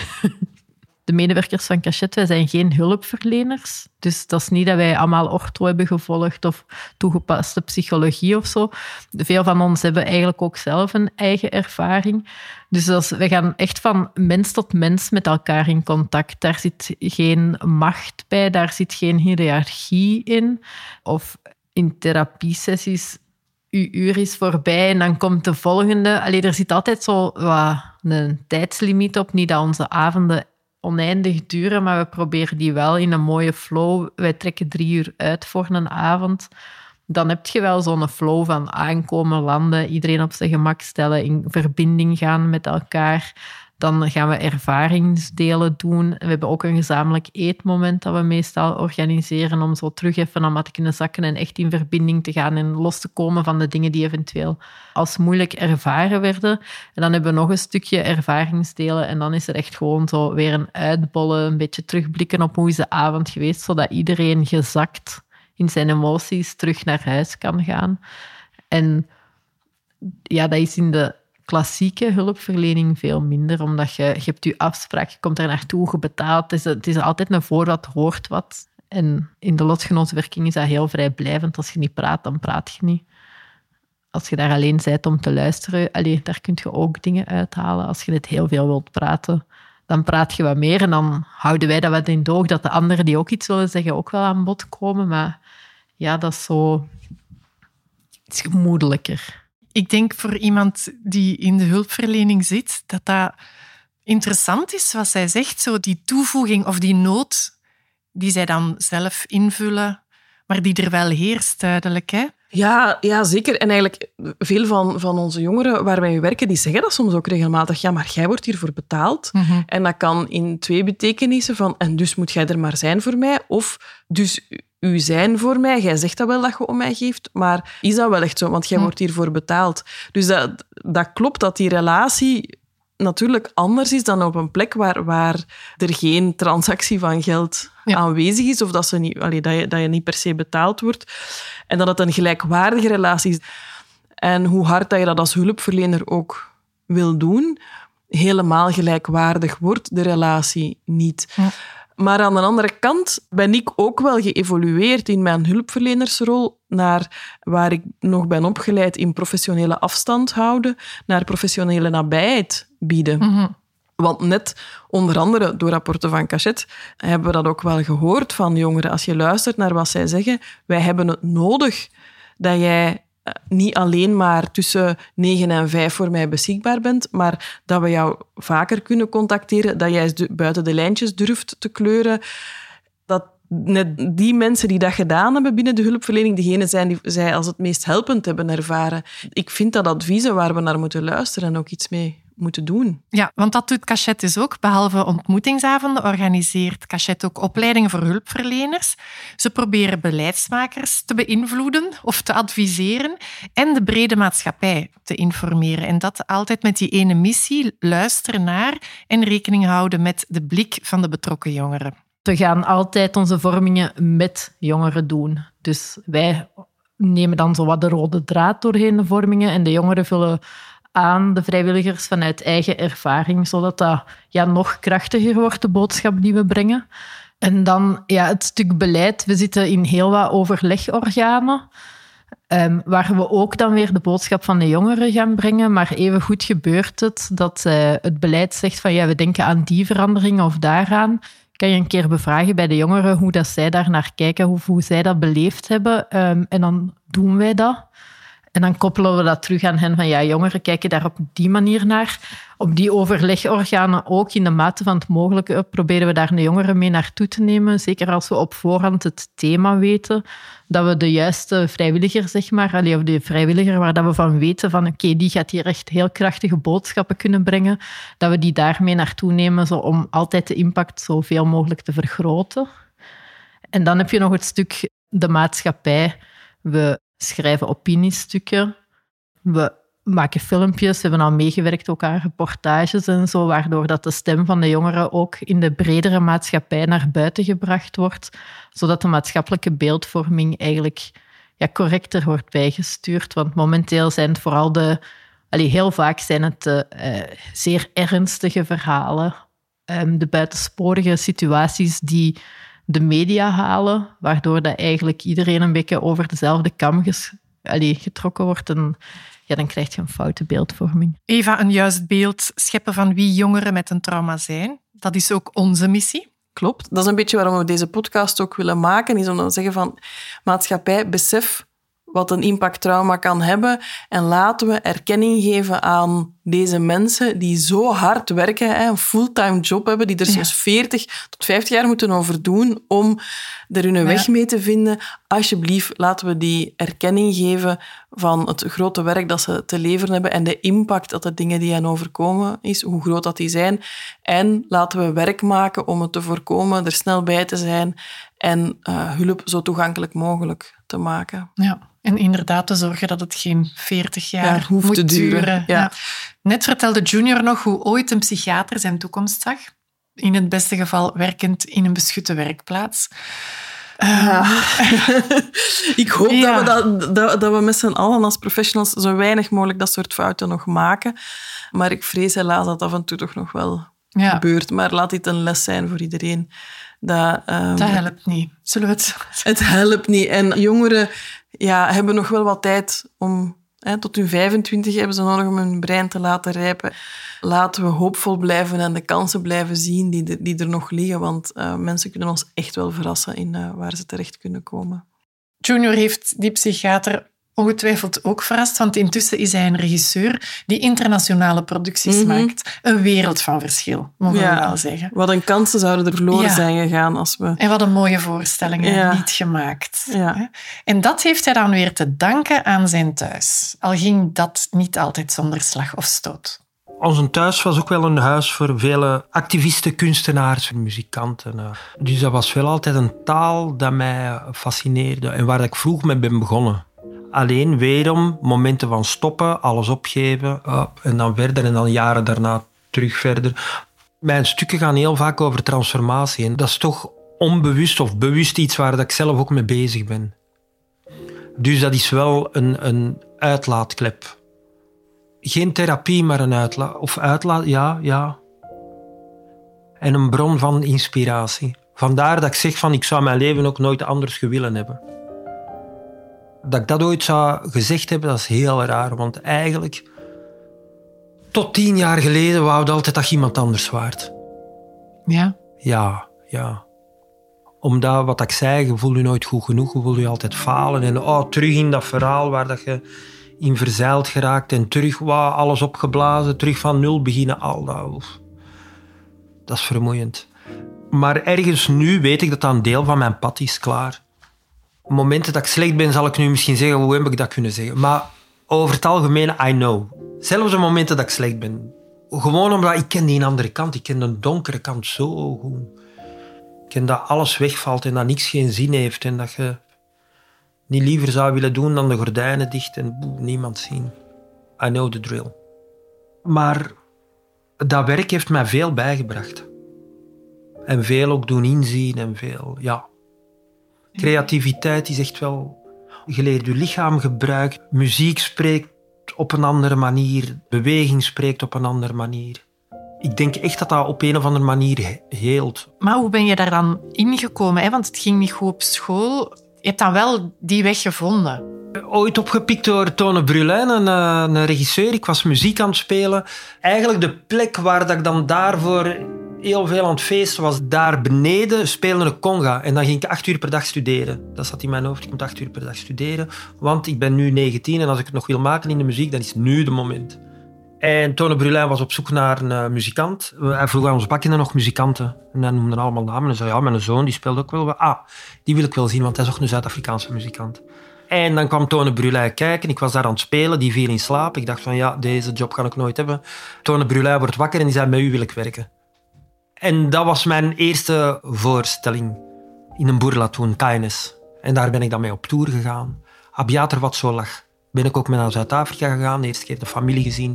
De medewerkers van Cachet, wij zijn geen hulpverleners. Dus dat is niet dat wij allemaal ortho hebben gevolgd of toegepaste psychologie of zo. Veel van ons hebben eigenlijk ook zelf een eigen ervaring. Dus dat is, wij gaan echt van mens tot mens met elkaar in contact. Daar zit geen macht bij, daar zit geen hiërarchie in. Of in therapiesessies, uw uur is voorbij en dan komt de volgende. Allee, er zit altijd zo wat een tijdslimiet op. Niet dat onze avonden oneindig duren, maar we proberen die wel in een mooie flow. Wij trekken drie uur uit voor een avond. Dan heb je wel zo'n flow van aankomen, landen, iedereen op zijn gemak stellen, in verbinding gaan met elkaar. Dan gaan we ervaringsdelen doen. We hebben ook een gezamenlijk eetmoment dat we meestal organiseren om zo terug even aan wat te kunnen zakken en echt in verbinding te gaan en los te komen van de dingen die eventueel als moeilijk ervaren werden. En dan hebben we nog een stukje ervaringsdelen en dan is er echt gewoon zo weer een uitbollen, een beetje terugblikken op hoe is de avond geweest, zodat iedereen gezakt in zijn emoties terug naar huis kan gaan. En ja, dat is in de klassieke hulpverlening veel minder, omdat je, je hebt je afspraak, je komt er naartoe, je betaalt. Het is, het is altijd een voorwaarde, hoort wat. En in de lotgenotenwerking is dat heel vrijblijvend. Als je niet praat, dan praat je niet. als je daar alleen bent om te luisteren, allee, daar kun je ook dingen uithalen. Als je net heel veel wilt praten, dan praat je wat meer. En dan houden wij dat wat in het oog, dat de anderen die ook iets willen zeggen ook wel aan bod komen. Maar ja, dat is zo iets gemoedelijker. Ik denk voor iemand die in de hulpverlening zit, dat dat interessant is wat zij zegt. Zo die toevoeging of die nood die zij dan zelf invullen, maar die er wel heerst duidelijk, hè? Ja, ja, zeker. En eigenlijk veel van, van onze jongeren waar wij werken, die zeggen dat soms ook regelmatig. Ja, maar jij wordt hiervoor betaald. Mm-hmm. En dat kan in twee betekenissen van en dus moet jij er maar zijn voor mij. Of dus u zijn voor mij. Jij zegt dat wel dat je om mij geeft, maar is dat wel echt zo? Want jij Mm. wordt hiervoor betaald. Dus dat, dat klopt dat die relatie natuurlijk anders is dan op een plek waar, waar er geen transactie van geld Ja. aanwezig is of dat, ze niet, allee, dat, je, dat je niet per se betaald wordt. En dat het een gelijkwaardige relatie is. En hoe hard dat je dat als hulpverlener ook wil doen, helemaal gelijkwaardig wordt de relatie niet. Ja. Maar aan de andere kant ben ik ook wel geëvolueerd in mijn hulpverlenersrol naar waar ik nog ben opgeleid in professionele afstand houden, naar professionele nabijheid bieden. Mm-hmm. Want net, onder andere door rapporten van Cachet, hebben we dat ook wel gehoord van jongeren. Als je luistert naar wat zij zeggen, wij hebben het nodig dat jij niet alleen maar tussen negen en vijf voor mij beschikbaar bent, maar dat we jou vaker kunnen contacteren, dat jij buiten de lijntjes durft te kleuren. Dat net die mensen die dat gedaan hebben binnen de hulpverlening, degene zijn die zij als het meest helpend hebben ervaren. Ik vind dat adviezen waar we naar moeten luisteren en ook iets mee moeten doen. Ja, want dat doet Cachet dus ook. Behalve ontmoetingsavonden organiseert Cachet ook opleidingen voor hulpverleners. Ze proberen beleidsmakers te beïnvloeden of te adviseren en de brede maatschappij te informeren. En dat altijd met die ene missie, luisteren naar en rekening houden met de blik van de betrokken jongeren. We gaan altijd onze vormingen met jongeren doen. Dus wij nemen dan zo wat de rode draad doorheen de vormingen en de jongeren vullen aan de vrijwilligers vanuit eigen ervaring, zodat dat ja, nog krachtiger wordt, de boodschap die we brengen. En dan ja, het stuk beleid. We zitten in heel wat overlegorganen, um, waar we ook dan weer de boodschap van de jongeren gaan brengen. Maar evengoed gebeurt het dat uh, het beleid zegt van ja, we denken aan die verandering of daaraan. Kan je een keer bevragen bij de jongeren hoe dat zij daar naar kijken, hoe, hoe zij dat beleefd hebben. Um, en dan doen wij dat. En dan koppelen we dat terug aan hen van ja, jongeren kijken daar op die manier naar. Op die overlegorganen ook in de mate van het mogelijke proberen we daar de jongeren mee naartoe te nemen. Zeker als we op voorhand het thema weten, dat we de juiste vrijwilliger, zeg maar, allee, of de vrijwilliger waar dat we van weten van oké, okay, die gaat hier echt heel krachtige boodschappen kunnen brengen, dat we die daarmee naartoe nemen zo, om altijd de impact zoveel mogelijk te vergroten. En dan heb je nog het stuk de maatschappij. We schrijven opiniestukken. We maken filmpjes. We hebben al meegewerkt ook aan reportages en zo, waardoor dat de stem van de jongeren ook in de bredere maatschappij naar buiten gebracht wordt, zodat de maatschappelijke beeldvorming eigenlijk ja, correcter wordt bijgestuurd. Want momenteel zijn het vooral de... Allee, heel vaak zijn het de, uh, zeer ernstige verhalen, um, de buitensporige situaties die de media halen, waardoor dat eigenlijk iedereen een beetje over dezelfde kam ges- allee, getrokken wordt. En ja, dan krijg je een foute beeldvorming. Eva, een juist beeld scheppen van wie jongeren met een trauma zijn. Dat is ook onze missie. Klopt. Dat is een beetje waarom we deze podcast ook willen maken, is om te zeggen van maatschappij, besef wat een impact trauma kan hebben en laten we erkenning geven aan deze mensen die zo hard werken, een fulltime job hebben, die er soms ja. veertig tot vijftig jaar moeten over doen om er hun weg mee te vinden. Alsjeblieft, laten we die erkenning geven van het grote werk dat ze te leveren hebben en de impact dat de dingen die hen overkomen is, hoe groot dat die zijn. En laten we werk maken om het te voorkomen, er snel bij te zijn en uh, hulp zo toegankelijk mogelijk te maken. Ja. En inderdaad te zorgen dat het geen veertig jaar ja, hoeft moet te duren. duren. Ja. Ja. Net vertelde Junior nog hoe ooit een psychiater zijn toekomst zag. In het beste geval werkend in een beschutte werkplaats. Ja. Ik hoop ja. dat, we dat, dat, dat we met z'n allen als professionals zo weinig mogelijk dat soort fouten nog maken. Maar ik vrees helaas dat af en toe toch nog wel ja. gebeurt. Maar laat dit een les zijn voor iedereen. Dat, um, dat helpt niet. Zullen we het... Het helpt niet. En jongeren ja, hebben nog wel wat tijd om Hè, tot hun vijfentwintig hebben ze nodig om hun brein te laten rijpen. Laten we hoopvol blijven en de kansen blijven zien die, de, die er nog liggen. Want uh, mensen kunnen ons echt wel verrassen in uh, waar ze terecht kunnen komen. Junior heeft die psychiater ongetwijfeld ook verrast, want intussen is hij een regisseur die internationale producties mm-hmm. maakt. Een wereld van verschil, mogen ja. we wel zeggen. Wat een kansen zouden er verloren ja. zijn gegaan als we... En wat een mooie voorstellingen ja. niet gemaakt. Ja. En dat heeft hij dan weer te danken aan zijn thuis. Al ging dat niet altijd zonder slag of stoot. Ons thuis was ook wel een huis voor vele activisten, kunstenaars, muzikanten. Dus dat was wel altijd een taal dat mij fascineerde en waar ik vroeg mee ben begonnen. Alleen wederom momenten van stoppen, alles opgeven uh, en dan verder en dan jaren daarna terug verder. Mijn stukken gaan heel vaak over transformatie en dat is toch onbewust of bewust iets waar ik zelf ook mee bezig ben. Dus dat is wel een, een uitlaatklep. Geen therapie, maar een uitlaat. Of uitlaat, ja, ja. En een bron van inspiratie. Vandaar dat ik zeg van ik zou mijn leven ook nooit anders gewillen hebben. Dat ik dat ooit zou gezegd hebben, dat is heel raar. Want eigenlijk, tot tien jaar geleden wou ik altijd dat je iemand anders waard. Ja? Ja, ja. Omdat, wat ik zei, je voelt je nooit goed genoeg. Je voelt je altijd falen. En oh, terug in dat verhaal waar dat je in verzeild geraakt. En terug wow, alles opgeblazen. Terug van nul beginnen. Al dat, dat is vermoeiend. Maar ergens nu weet ik dat dat een deel van mijn pad is, klaar. Momenten dat ik slecht ben, zal ik nu misschien zeggen, hoe heb ik dat kunnen zeggen? Maar over het algemeen, I know. Zelfs de momenten dat ik slecht ben. Gewoon omdat ik ken die andere kant. Ik ken de donkere kant zo goed. Ik ken dat alles wegvalt en dat niks geen zin heeft. En dat je niet liever zou willen doen dan de gordijnen dicht en boe, niemand zien. I know the drill. Maar dat werk heeft mij veel bijgebracht. En veel ook doen inzien en veel, ja... Creativiteit is echt wel... Je leert je lichaam gebruiken. Muziek spreekt op een andere manier. Beweging spreekt op een andere manier. Ik denk echt dat dat op een of andere manier heelt. Maar hoe ben je daar dan ingekomen? Hè? Want het ging niet goed op school. Je hebt dan wel die weg gevonden. Ooit opgepikt door Tone Brulin, een, een regisseur. Ik was muziek aan het spelen. Eigenlijk de plek waar dat ik dan daarvoor... heel veel aan het feesten was. Daar beneden speelde een conga. En dan ging ik acht uur per dag studeren. Dat zat in mijn hoofd. Ik moet acht uur per dag studeren. Want ik ben nu negentien en als ik het nog wil maken in de muziek, dan is nu de moment. En Tone Brulin was op zoek naar een uh, muzikant. Hij vroeg aan ons bakken nog muzikanten. En hij noemde allemaal namen. En zei, ja, mijn zoon die speelde ook wel. Ah, die wil ik wel zien, want hij is ook een Zuid-Afrikaanse muzikant. En dan kwam Tone Brulin kijken. Ik was daar aan het spelen. Die viel in slaap. Ik dacht van, ja, deze job kan ik nooit hebben. Tone Brulin wordt wakker en die zei, met u wil ik werken. En dat was mijn eerste voorstelling in een boerlatoen, Kindness. En daar ben ik dan mee op tour gegaan. Abiater wat zo lag. Ben ik ook mee naar Zuid-Afrika gegaan, de eerste keer de familie gezien.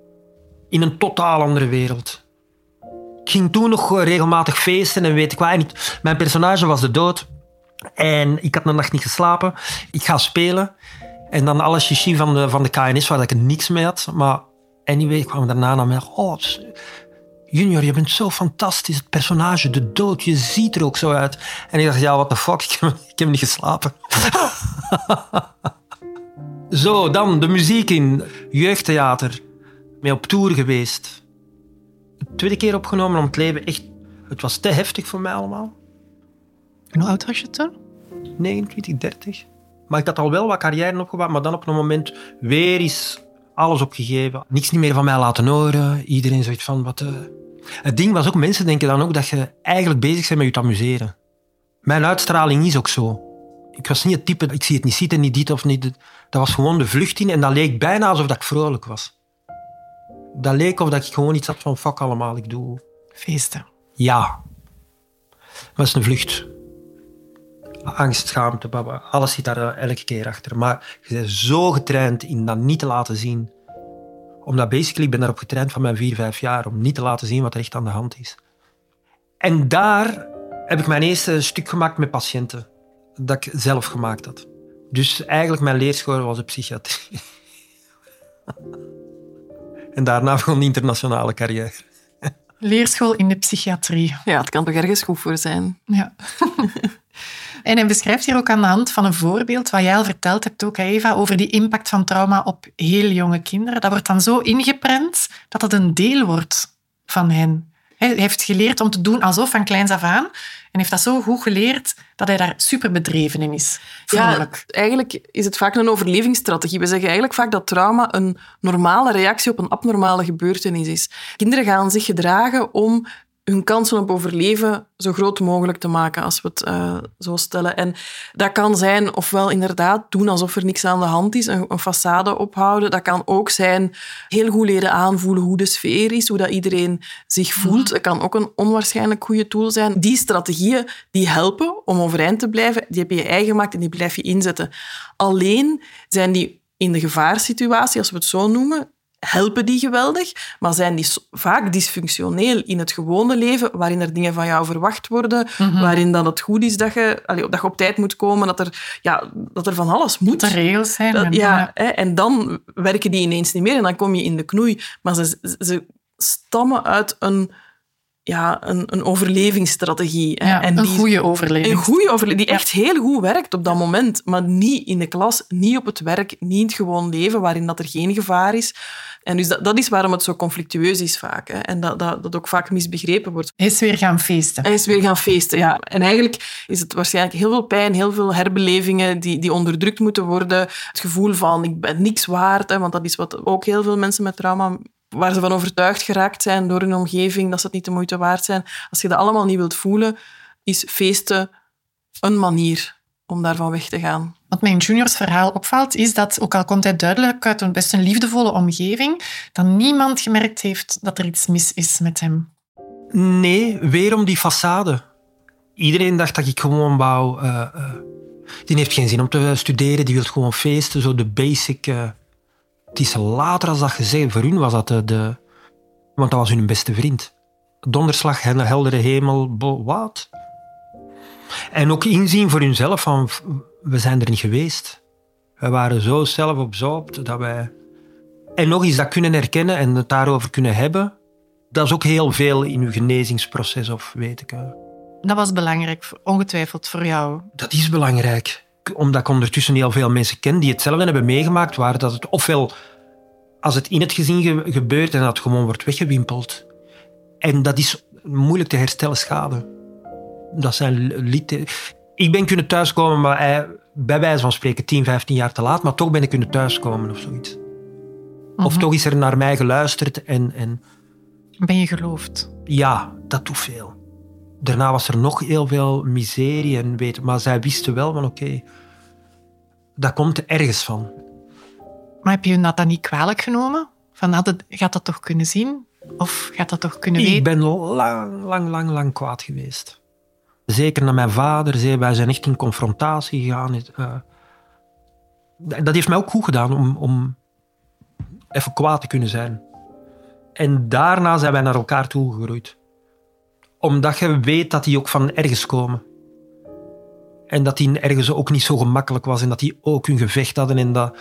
In een totaal andere wereld. Ik ging toen nog regelmatig feesten en weet ik wat. niet. Mijn personage was de dood. En ik had een nacht niet geslapen. Ik ga spelen. En dan alle chichi van de, van de K N S, waar ik niks mee had. Maar anyway, ik kwam daarna naar mij. Oh, Junior, je bent zo fantastisch. Het personage, de dood, je ziet er ook zo uit. En ik dacht, ja, what the fuck, ik heb, ik heb niet geslapen. Zo, dan de muziek in. Jeugdtheater. Mee op tour geweest. De tweede keer opgenomen om het leven. Echt, het was te heftig voor mij allemaal. En hoe oud was je toen? negenentwintig, dertig. Maar ik had al wel wat carrière opgebouwd, maar dan op een moment weer is alles opgegeven. Niks niet meer van mij laten horen. Iedereen zoiets van, wat... Uh... Het ding was ook, mensen denken dan ook dat je eigenlijk bezig bent met je te amuseren. Mijn uitstraling is ook zo. Ik was niet het type, ik zie het niet zitten, niet dit of niet. Dat was gewoon de vlucht in en dat leek bijna alsof dat ik vrolijk was. Dat leek of dat ik gewoon iets had van, fuck allemaal, ik doe... Feesten. Ja. Maar het is een vlucht. Angst, schaamte, baba. Alles zit daar elke keer achter. Maar je bent zo getraind in dat niet te laten zien. Omdat basically, ik ben daarop getraind van mijn vier, vijf jaar. Om niet te laten zien wat er echt aan de hand is. En daar heb ik mijn eerste stuk gemaakt met patiënten. Dat ik zelf gemaakt had. Dus eigenlijk mijn leerschool was de psychiatrie. En daarna begon de internationale carrière. Leerschool in de psychiatrie. Ja, het kan toch ergens goed voor zijn. Ja. En hij beschrijft hier ook aan de hand van een voorbeeld, wat jij al verteld hebt ook, Eva, over die impact van trauma op heel jonge kinderen. Dat wordt dan zo ingeprent dat het een deel wordt van hen. Hij heeft geleerd om te doen alsof van kleins af aan. En heeft dat zo goed geleerd dat hij daar super bedreven in is. Ja, eigenlijk is het vaak een overlevingsstrategie. We zeggen eigenlijk vaak dat trauma een normale reactie op een abnormale gebeurtenis is. Kinderen gaan zich gedragen om hun kansen op overleven zo groot mogelijk te maken, als we het uh, zo stellen. En dat kan zijn, ofwel inderdaad doen alsof er niks aan de hand is, een, een façade ophouden. Dat kan ook zijn heel goed leren aanvoelen hoe de sfeer is, hoe dat iedereen zich voelt. Dat kan ook een onwaarschijnlijk goede tool zijn. Die strategieën die helpen om overeind te blijven, die heb je eigen gemaakt en die blijf je inzetten. Alleen zijn die in de gevaarsituatie, als we het zo noemen, helpen die geweldig, maar zijn die vaak dysfunctioneel in het gewone leven, waarin er dingen van jou verwacht worden, mm-hmm. waarin dat het goed is dat je, allee, dat je op tijd moet komen, dat er, ja, dat er van alles moet. Dat er regels zijn. Dat, en, ja, ja. Hè, en dan werken die ineens niet meer en dan kom je in de knoei. Maar ze, ze stammen uit een, ja, een, een overlevingsstrategie. Hè, Ja, en een die, goede overleving. Een goede overleving, die echt heel goed werkt op dat moment, maar niet in de klas, niet op het werk, niet in het gewoon leven, waarin dat er geen gevaar is. En dus dat, dat is waarom het zo conflictueus is vaak. Hè. En dat, dat, dat ook vaak misbegrepen wordt. Hij is weer gaan feesten. Hij is weer gaan feesten, ja. En eigenlijk is het waarschijnlijk heel veel pijn, heel veel herbelevingen die, die onderdrukt moeten worden. Het gevoel van, ik ben niks waard. Hè, want dat is wat ook heel veel mensen met trauma, waar ze van overtuigd geraakt zijn door hun omgeving, dat ze het niet de moeite waard zijn. Als je dat allemaal niet wilt voelen, is feesten een manier om daarvan weg te gaan. Wat mij in Juniors verhaal opvalt, is dat, ook al komt hij duidelijk uit een best een liefdevolle omgeving, dat niemand gemerkt heeft dat er iets mis is met hem. Nee, weer om die façade. Iedereen dacht dat ik gewoon wou... Uh, uh, die heeft geen zin om te studeren, die wil gewoon feesten, zo de basic... Uh, het is later als dat gezegd, voor hun was dat de, de... Want dat was hun beste vriend. Donderslag, heldere hemel, bo, wat? En ook inzien voor hunzelf van... We zijn er niet geweest. We waren zo zelf op zoop dat wij... En nog eens dat kunnen herkennen en het daarover kunnen hebben, dat is ook heel veel in uw genezingsproces, of weet ik. Dat was belangrijk, ongetwijfeld voor jou. Dat is belangrijk. Omdat ik ondertussen heel veel mensen ken die hetzelfde hebben meegemaakt, waar dat het ofwel als het in het gezin ge- gebeurt en dat het gewoon wordt weggewimpeld. En dat is moeilijk te herstellen schade. Dat zijn lieten... Ik ben kunnen thuiskomen, maar hij, bij wijze van spreken tien, vijftien jaar te laat, maar toch ben ik kunnen thuiskomen of zoiets. Mm-hmm. Of toch is er naar mij geluisterd en, en... Ben je geloofd? Ja, dat doet veel. Daarna was er nog heel veel miserie, en weet, maar zij wisten wel van oké, okay, dat komt er ergens van. Maar heb je dat dan niet kwalijk genomen? Van, had het, gaat dat toch kunnen zien? Of gaat dat toch kunnen weten? Ik ben lang, lang, lang, lang kwaad geweest. Zeker naar mijn vader. Wij zijn echt in confrontatie gegaan. Uh, dat heeft mij ook goed gedaan om, om even kwaad te kunnen zijn. En daarna zijn wij naar elkaar toegegroeid. Omdat je weet dat die ook van ergens komen. En dat die ergens ook niet zo gemakkelijk was. En dat die ook hun gevecht hadden. En dat...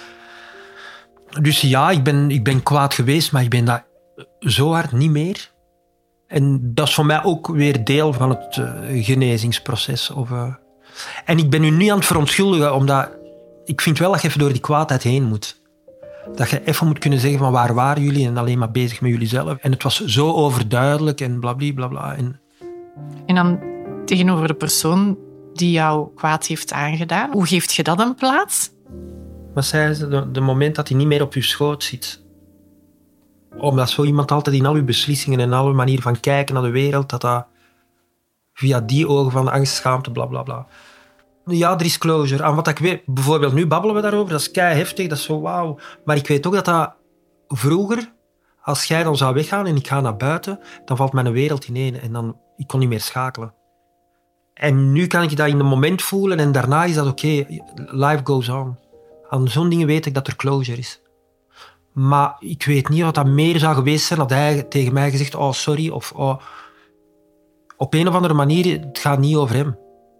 Dus ja, ik ben, ik ben kwaad geweest, maar ik ben dat zo hard niet meer. En dat is voor mij ook weer deel van het uh, genezingsproces. Of, uh... En ik ben nu niet aan het verontschuldigen, omdat ik vind wel dat je even door die kwaadheid heen moet. Dat je even moet kunnen zeggen van waar waren jullie en alleen maar bezig met jullie zelf. En het was zo overduidelijk en blablabla. Bla, bla, en... en dan tegenover de persoon die jou kwaad heeft aangedaan, hoe geeft je dat een plaats? Wat zei ze? De, de moment dat hij niet meer op je schoot zit. Omdat zo iemand altijd in al uw beslissingen en al uw manier van kijken naar de wereld, dat dat via die ogen van angst, schaamte, blablabla. Bla, bla. Ja, er is closure. Aan wat ik weet, bijvoorbeeld nu babbelen we daarover, dat is kei heftig, dat is zo wauw. Maar ik weet ook dat dat vroeger, als jij dan zou weggaan en ik ga naar buiten, dan valt mijn wereld ineen en dan ik kon niet meer schakelen. En nu kan ik dat in een moment voelen en daarna is dat oké, okay, life goes on. Aan zo'n dingen weet ik dat er closure is. Maar ik weet niet wat dat meer zou geweest zijn, had hij tegen mij gezegd, oh sorry, of oh, op een of andere manier, het gaat niet over hem.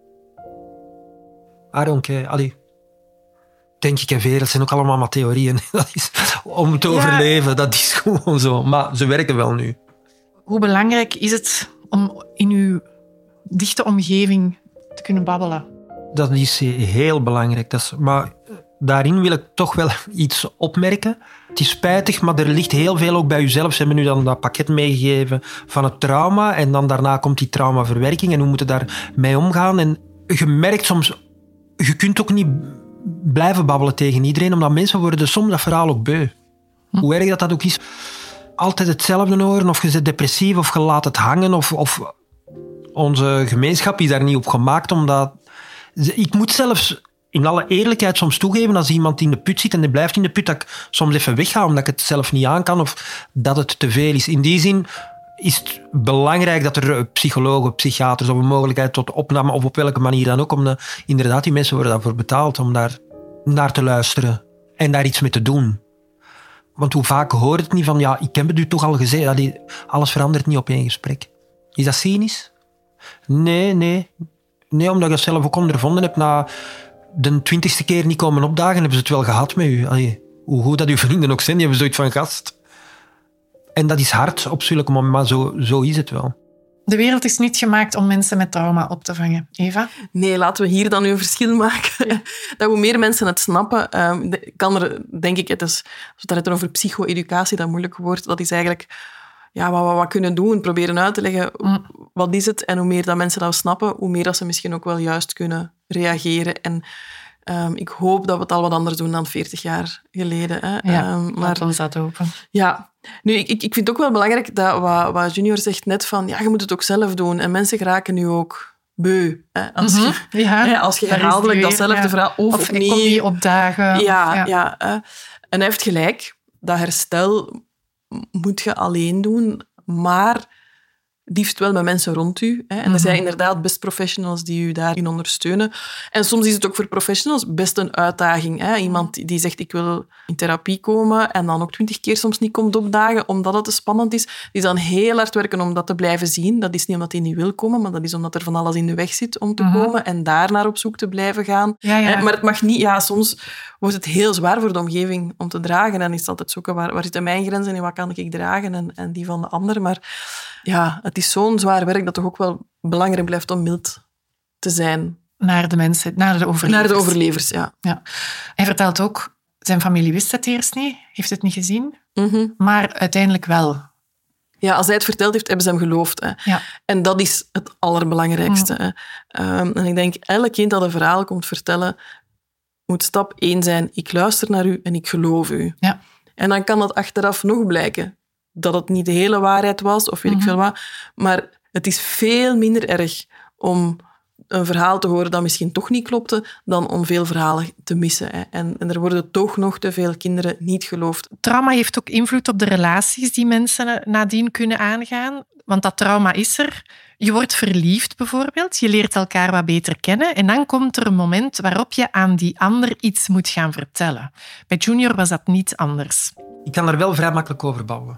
I don't care. Allee. Denk ik en veel, dat zijn ook allemaal maar theorieën. Dat is, om te ja. overleven, dat is gewoon zo. Maar ze werken wel nu. Hoe belangrijk is het om in uw dichte omgeving te kunnen babbelen? Dat is heel belangrijk. Dat is, maar daarin wil ik toch wel iets opmerken. Het is spijtig, maar er ligt heel veel ook bij jezelf. Ze hebben nu dan dat pakket meegegeven van het trauma en dan daarna komt die traumaverwerking en hoe moeten daar mee omgaan. En je merkt soms, je kunt ook niet blijven babbelen tegen iedereen, omdat mensen worden soms dat verhaal ook beu. Hm. Hoe erg dat dat ook is. Altijd hetzelfde horen, of je bent depressief, of je laat het hangen, of, of onze gemeenschap is daar niet op gemaakt, omdat... Ik moet zelfs in alle eerlijkheid soms toegeven, als iemand in de put zit en die blijft in de put, dat ik soms even wegga, omdat ik het zelf niet aan kan, of dat het te veel is. In die zin is het belangrijk dat er psychologen, psychiaters of een mogelijkheid tot opname, of op welke manier dan ook, om de, inderdaad, die mensen worden daarvoor betaald om daar naar te luisteren en daar iets mee te doen. Want hoe vaak hoort het niet van, ja, ik heb het u toch al gezegd, dat die, alles verandert niet op één gesprek. Is dat cynisch? Nee, nee. Nee, omdat ik dat zelf ook ondervonden heb. Na de twintigste keer niet komen opdagen, hebben ze het wel gehad met u. Allee, hoe goed dat uw vrienden ook zijn, die hebben zoiets van gast. En dat is hard op zulke momenten, maar zo, zo is het wel. De wereld is niet gemaakt om mensen met trauma op te vangen. Eva? Nee, laten we hier dan een verschil maken. Ja. Dat hoe meer mensen het snappen, um, kan er, denk ik, het is, als we het over psycho-educatie, dat moeilijk woord, dat is eigenlijk ja, wat we wat kunnen doen, proberen uit te leggen, mm. wat is het? En hoe meer dat mensen dat snappen, hoe meer dat ze misschien ook wel juist kunnen reageren. En um, ik hoop dat we het al wat anders doen dan veertig jaar geleden. Hè. Ja, um, maar, laat ons dat open. Ja, nu, ik, ik vind het ook wel belangrijk dat wat, wat Junior zegt net van, ja, je moet het ook zelf doen. En mensen geraken nu ook beu. Hè, als, mm-hmm. je, ja, hè, als je herhaaldelijk datzelfde ja. verhaal of, of niet... ik kom niet opdagen. Ja, of, ja. ja hè. En hij heeft gelijk. Dat herstel moet je alleen doen, maar liefst wel met mensen rond u. Hè. En er zijn inderdaad best professionals die u daarin ondersteunen. En soms is het ook voor professionals best een uitdaging. Hè. Iemand die zegt, ik wil in therapie komen en dan ook twintig keer soms niet komt opdagen omdat het te spannend is. Die is dan heel hard werken om dat te blijven zien. Dat is niet omdat hij niet wil komen, maar dat is omdat er van alles in de weg zit om te uh-huh. komen en daar naar op zoek te blijven gaan. Ja, ja. Maar het mag niet... Ja, soms wordt het heel zwaar voor de omgeving om te dragen. En dan is het altijd zoeken, waar, waar zitten mijn grenzen en wat kan ik dragen en, en die van de ander. Maar ja, het is zo'n zwaar werk dat toch ook wel belangrijk blijft om mild te zijn. Naar de mensen, naar de overlevers. Naar de overlevers, ja. ja. Hij vertelt ook, zijn familie wist het eerst niet, heeft het niet gezien, mm-hmm. maar uiteindelijk wel. Ja, als hij het verteld heeft, hebben ze hem geloofd. Hè. Ja. En dat is het allerbelangrijkste. Mm. Hè. Um, en ik denk, elk kind dat een verhaal komt vertellen, moet stap één zijn, ik luister naar u en ik geloof u. Ja. En dan kan dat achteraf nog blijken dat het niet de hele waarheid was, of weet mm-hmm. ik veel wat. Maar het is veel minder erg om een verhaal te horen dat misschien toch niet klopte, dan om veel verhalen te missen. Hè. En, en er worden toch nog te veel kinderen niet geloofd. Trauma heeft ook invloed op de relaties die mensen nadien kunnen aangaan. Want dat trauma is er. Je wordt verliefd bijvoorbeeld, je leert elkaar wat beter kennen en dan komt er een moment waarop je aan die ander iets moet gaan vertellen. Bij Junior was dat niet anders. Ik kan er wel vrij makkelijk over babbelen.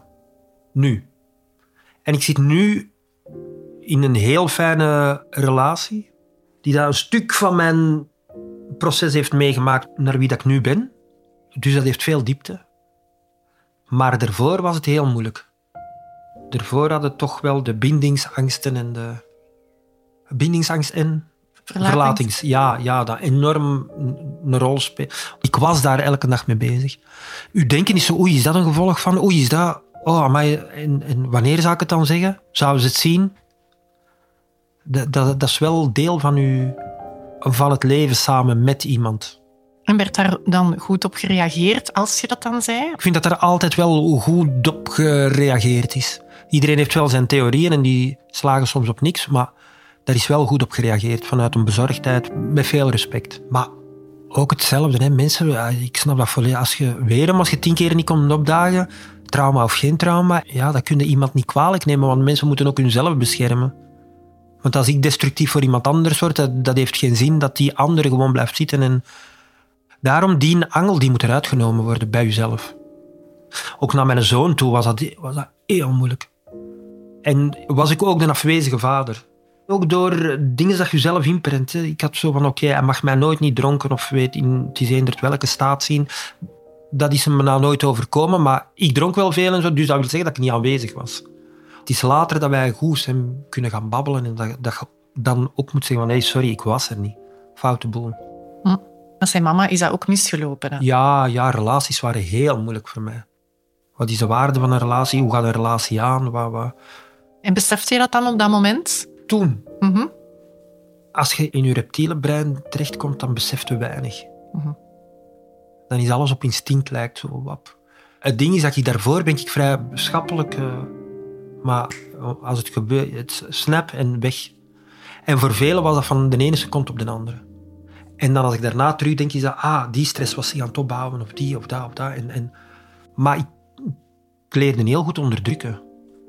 Nu. En ik zit nu in een heel fijne relatie, die daar een stuk van mijn proces heeft meegemaakt naar wie dat ik nu ben. Dus dat heeft veel diepte. Maar daarvoor was het heel moeilijk. Daarvoor hadden toch wel de bindingsangsten en de... Bindingsangst en... Verlatings. Verlatings. Ja, ja, dat enorm een rol speelt. Ik was daar elke dag mee bezig. Uw denken is zo, oei, is dat een gevolg van... Oei, is dat... Oh, amai, en, en wanneer zou ik het dan zeggen? Zouden ze het zien? Dat, dat, dat is wel deel van, uw, van het leven samen met iemand. En werd daar dan goed op gereageerd als je dat dan zei? Ik vind dat er altijd wel goed op gereageerd is. Iedereen heeft wel zijn theorieën en die slagen soms op niks, maar daar is wel goed op gereageerd vanuit een bezorgdheid, met veel respect. Maar ook hetzelfde, hè. Mensen, ik snap dat volledig. Als je weer als je tien keer niet komt opdagen, trauma of geen trauma, ja, dat kun je iemand niet kwalijk nemen, want mensen moeten ook hunzelf beschermen. Want als ik destructief voor iemand anders word, dat, dat heeft geen zin dat die andere gewoon blijft zitten. En daarom, die angel die moet eruit genomen worden bij jezelf. Ook naar mijn zoon toe was dat, was dat heel moeilijk. En was ik ook de afwezige vader. Ook door dingen dat je zelf inprent. Ik had zo van, oké, okay, hij mag mij nooit niet dronken of weet in het is eender welke staat zien. Dat is hem nou nooit overkomen, maar ik dronk wel veel en zo, dus dat wil zeggen dat ik niet aanwezig was. Het is later dat wij goed zijn kunnen gaan babbelen en dat, dat je dan ook moet zeggen van, hey, sorry, ik was er niet. foute boel. Hm. Met zijn mama is dat ook misgelopen. Hè? Ja, ja, relaties waren heel moeilijk voor mij. Wat is de waarde van een relatie? Hoe gaat een relatie aan? Wat, wat? En besefte je dat dan op dat moment? Toen. Mm-hmm. Als je in je reptiele brein terechtkomt, dan beseft je weinig. Mm-hmm. Dan is alles op instinct, lijkt zo wat. Het ding is dat ik daarvoor ben ik vrij schappelijk, uh, maar als het gebeurt, het snap en weg. En voor velen was dat van de ene seconde op de andere. En dan als ik daarna terug denk, is dat, ah, die stress was zich aan het opbouwen, of die, of dat, of dat. En, en, maar ik, ik leerde heel goed onderdrukken.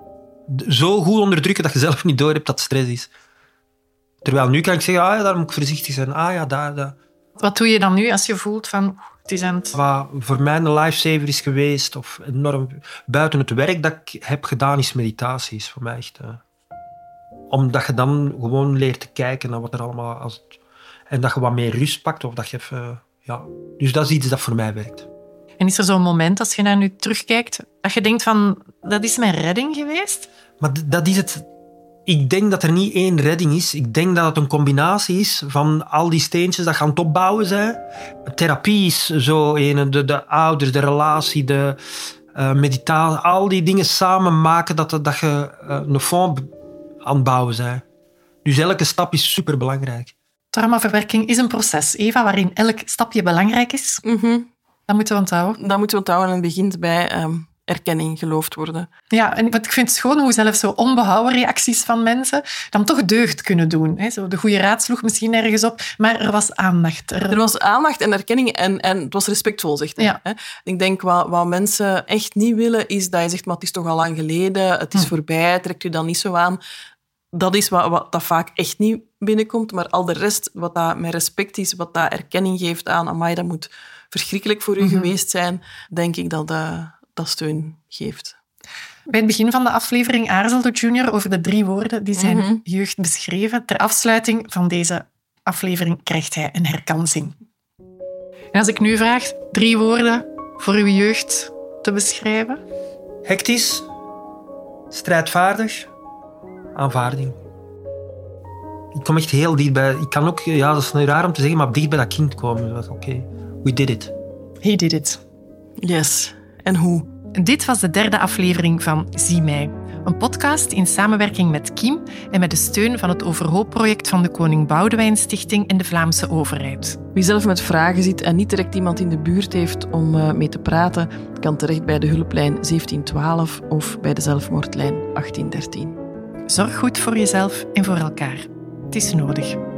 Zo goed onderdrukken dat je zelf niet door hebt dat het stress is. Terwijl nu kan ik zeggen, ah ja, daar moet ik voorzichtig zijn. Ah ja, daar, daar. Wat doe je dan nu als je voelt van, het is aan het... Wat voor mij een lifesaver is geweest, of enorm, buiten het werk dat ik heb gedaan, is meditatie. Is voor mij echt... Uh, omdat je dan gewoon leert te kijken naar wat er allemaal... Als het, en dat je wat meer rust pakt, of dat je even... Uh, ja. Dus dat is iets dat voor mij werkt. En is er zo'n moment, als je naar nu terugkijkt, dat je denkt van, dat is mijn redding geweest? Maar d- dat is het... Ik denk dat er niet één redding is. Ik denk dat het een combinatie is van al die steentjes dat gaan opbouwen zijn. Therapie is zo een, de, de ouders, de relatie, de uh, meditatie. Al die dingen samen maken dat, dat je uh, een fond aan het bouwen bent. Dus elke stap is superbelangrijk. Traumaverwerking is een proces, Eva, waarin elk stapje belangrijk is. Mm-hmm. Dat moeten we onthouden. Dat moeten we onthouden en het begint bij um, erkenning, geloofd worden. Ja, en ik vind het schoon hoe zelfs zo onbehouden reacties van mensen dan toch deugd kunnen doen. Hè? Zo de goede raad sloeg misschien ergens op, maar er was aandacht. Er, er was aandacht en erkenning en, en het was respectvol, zegt hij. Ja. Hè? Ik denk, wat, wat mensen echt niet willen, is dat je zegt, maar het is toch al lang geleden, het is hm. voorbij, trekt u dan niet zo aan. Dat is wat, wat dat vaak echt niet binnenkomt, maar al de rest, wat dat met respect is, wat dat erkenning geeft aan, amai, dat moet verschrikkelijk voor u mm-hmm. geweest zijn, denk ik dat uh, dat steun geeft. Bij het begin van de aflevering aarzelde Junior over de drie woorden die zijn mm-hmm. jeugd beschreven. Ter afsluiting van deze aflevering krijgt hij een herkansing. En als ik nu vraag drie woorden voor uw jeugd te beschrijven? Hectisch, strijdvaardig, aanvaarding. Ik kom echt heel dicht bij... Ik kan ook, ja, dat is nou raar om te zeggen, maar dicht bij dat kind komen. Oké, okay, we did it. He did it. Yes. En hoe? Dit was de derde aflevering van Zie mij. Een podcast in samenwerking met Kiem en met de steun van het Overhoop-project van de Koning Boudewijn Stichting en de Vlaamse overheid. Wie zelf met vragen zit en niet direct iemand in de buurt heeft om mee te praten, kan terecht bij de hulplijn zeventien twaalf of bij de zelfmoordlijn achttien dertien. Zorg goed voor jezelf en voor elkaar. Het is nodig.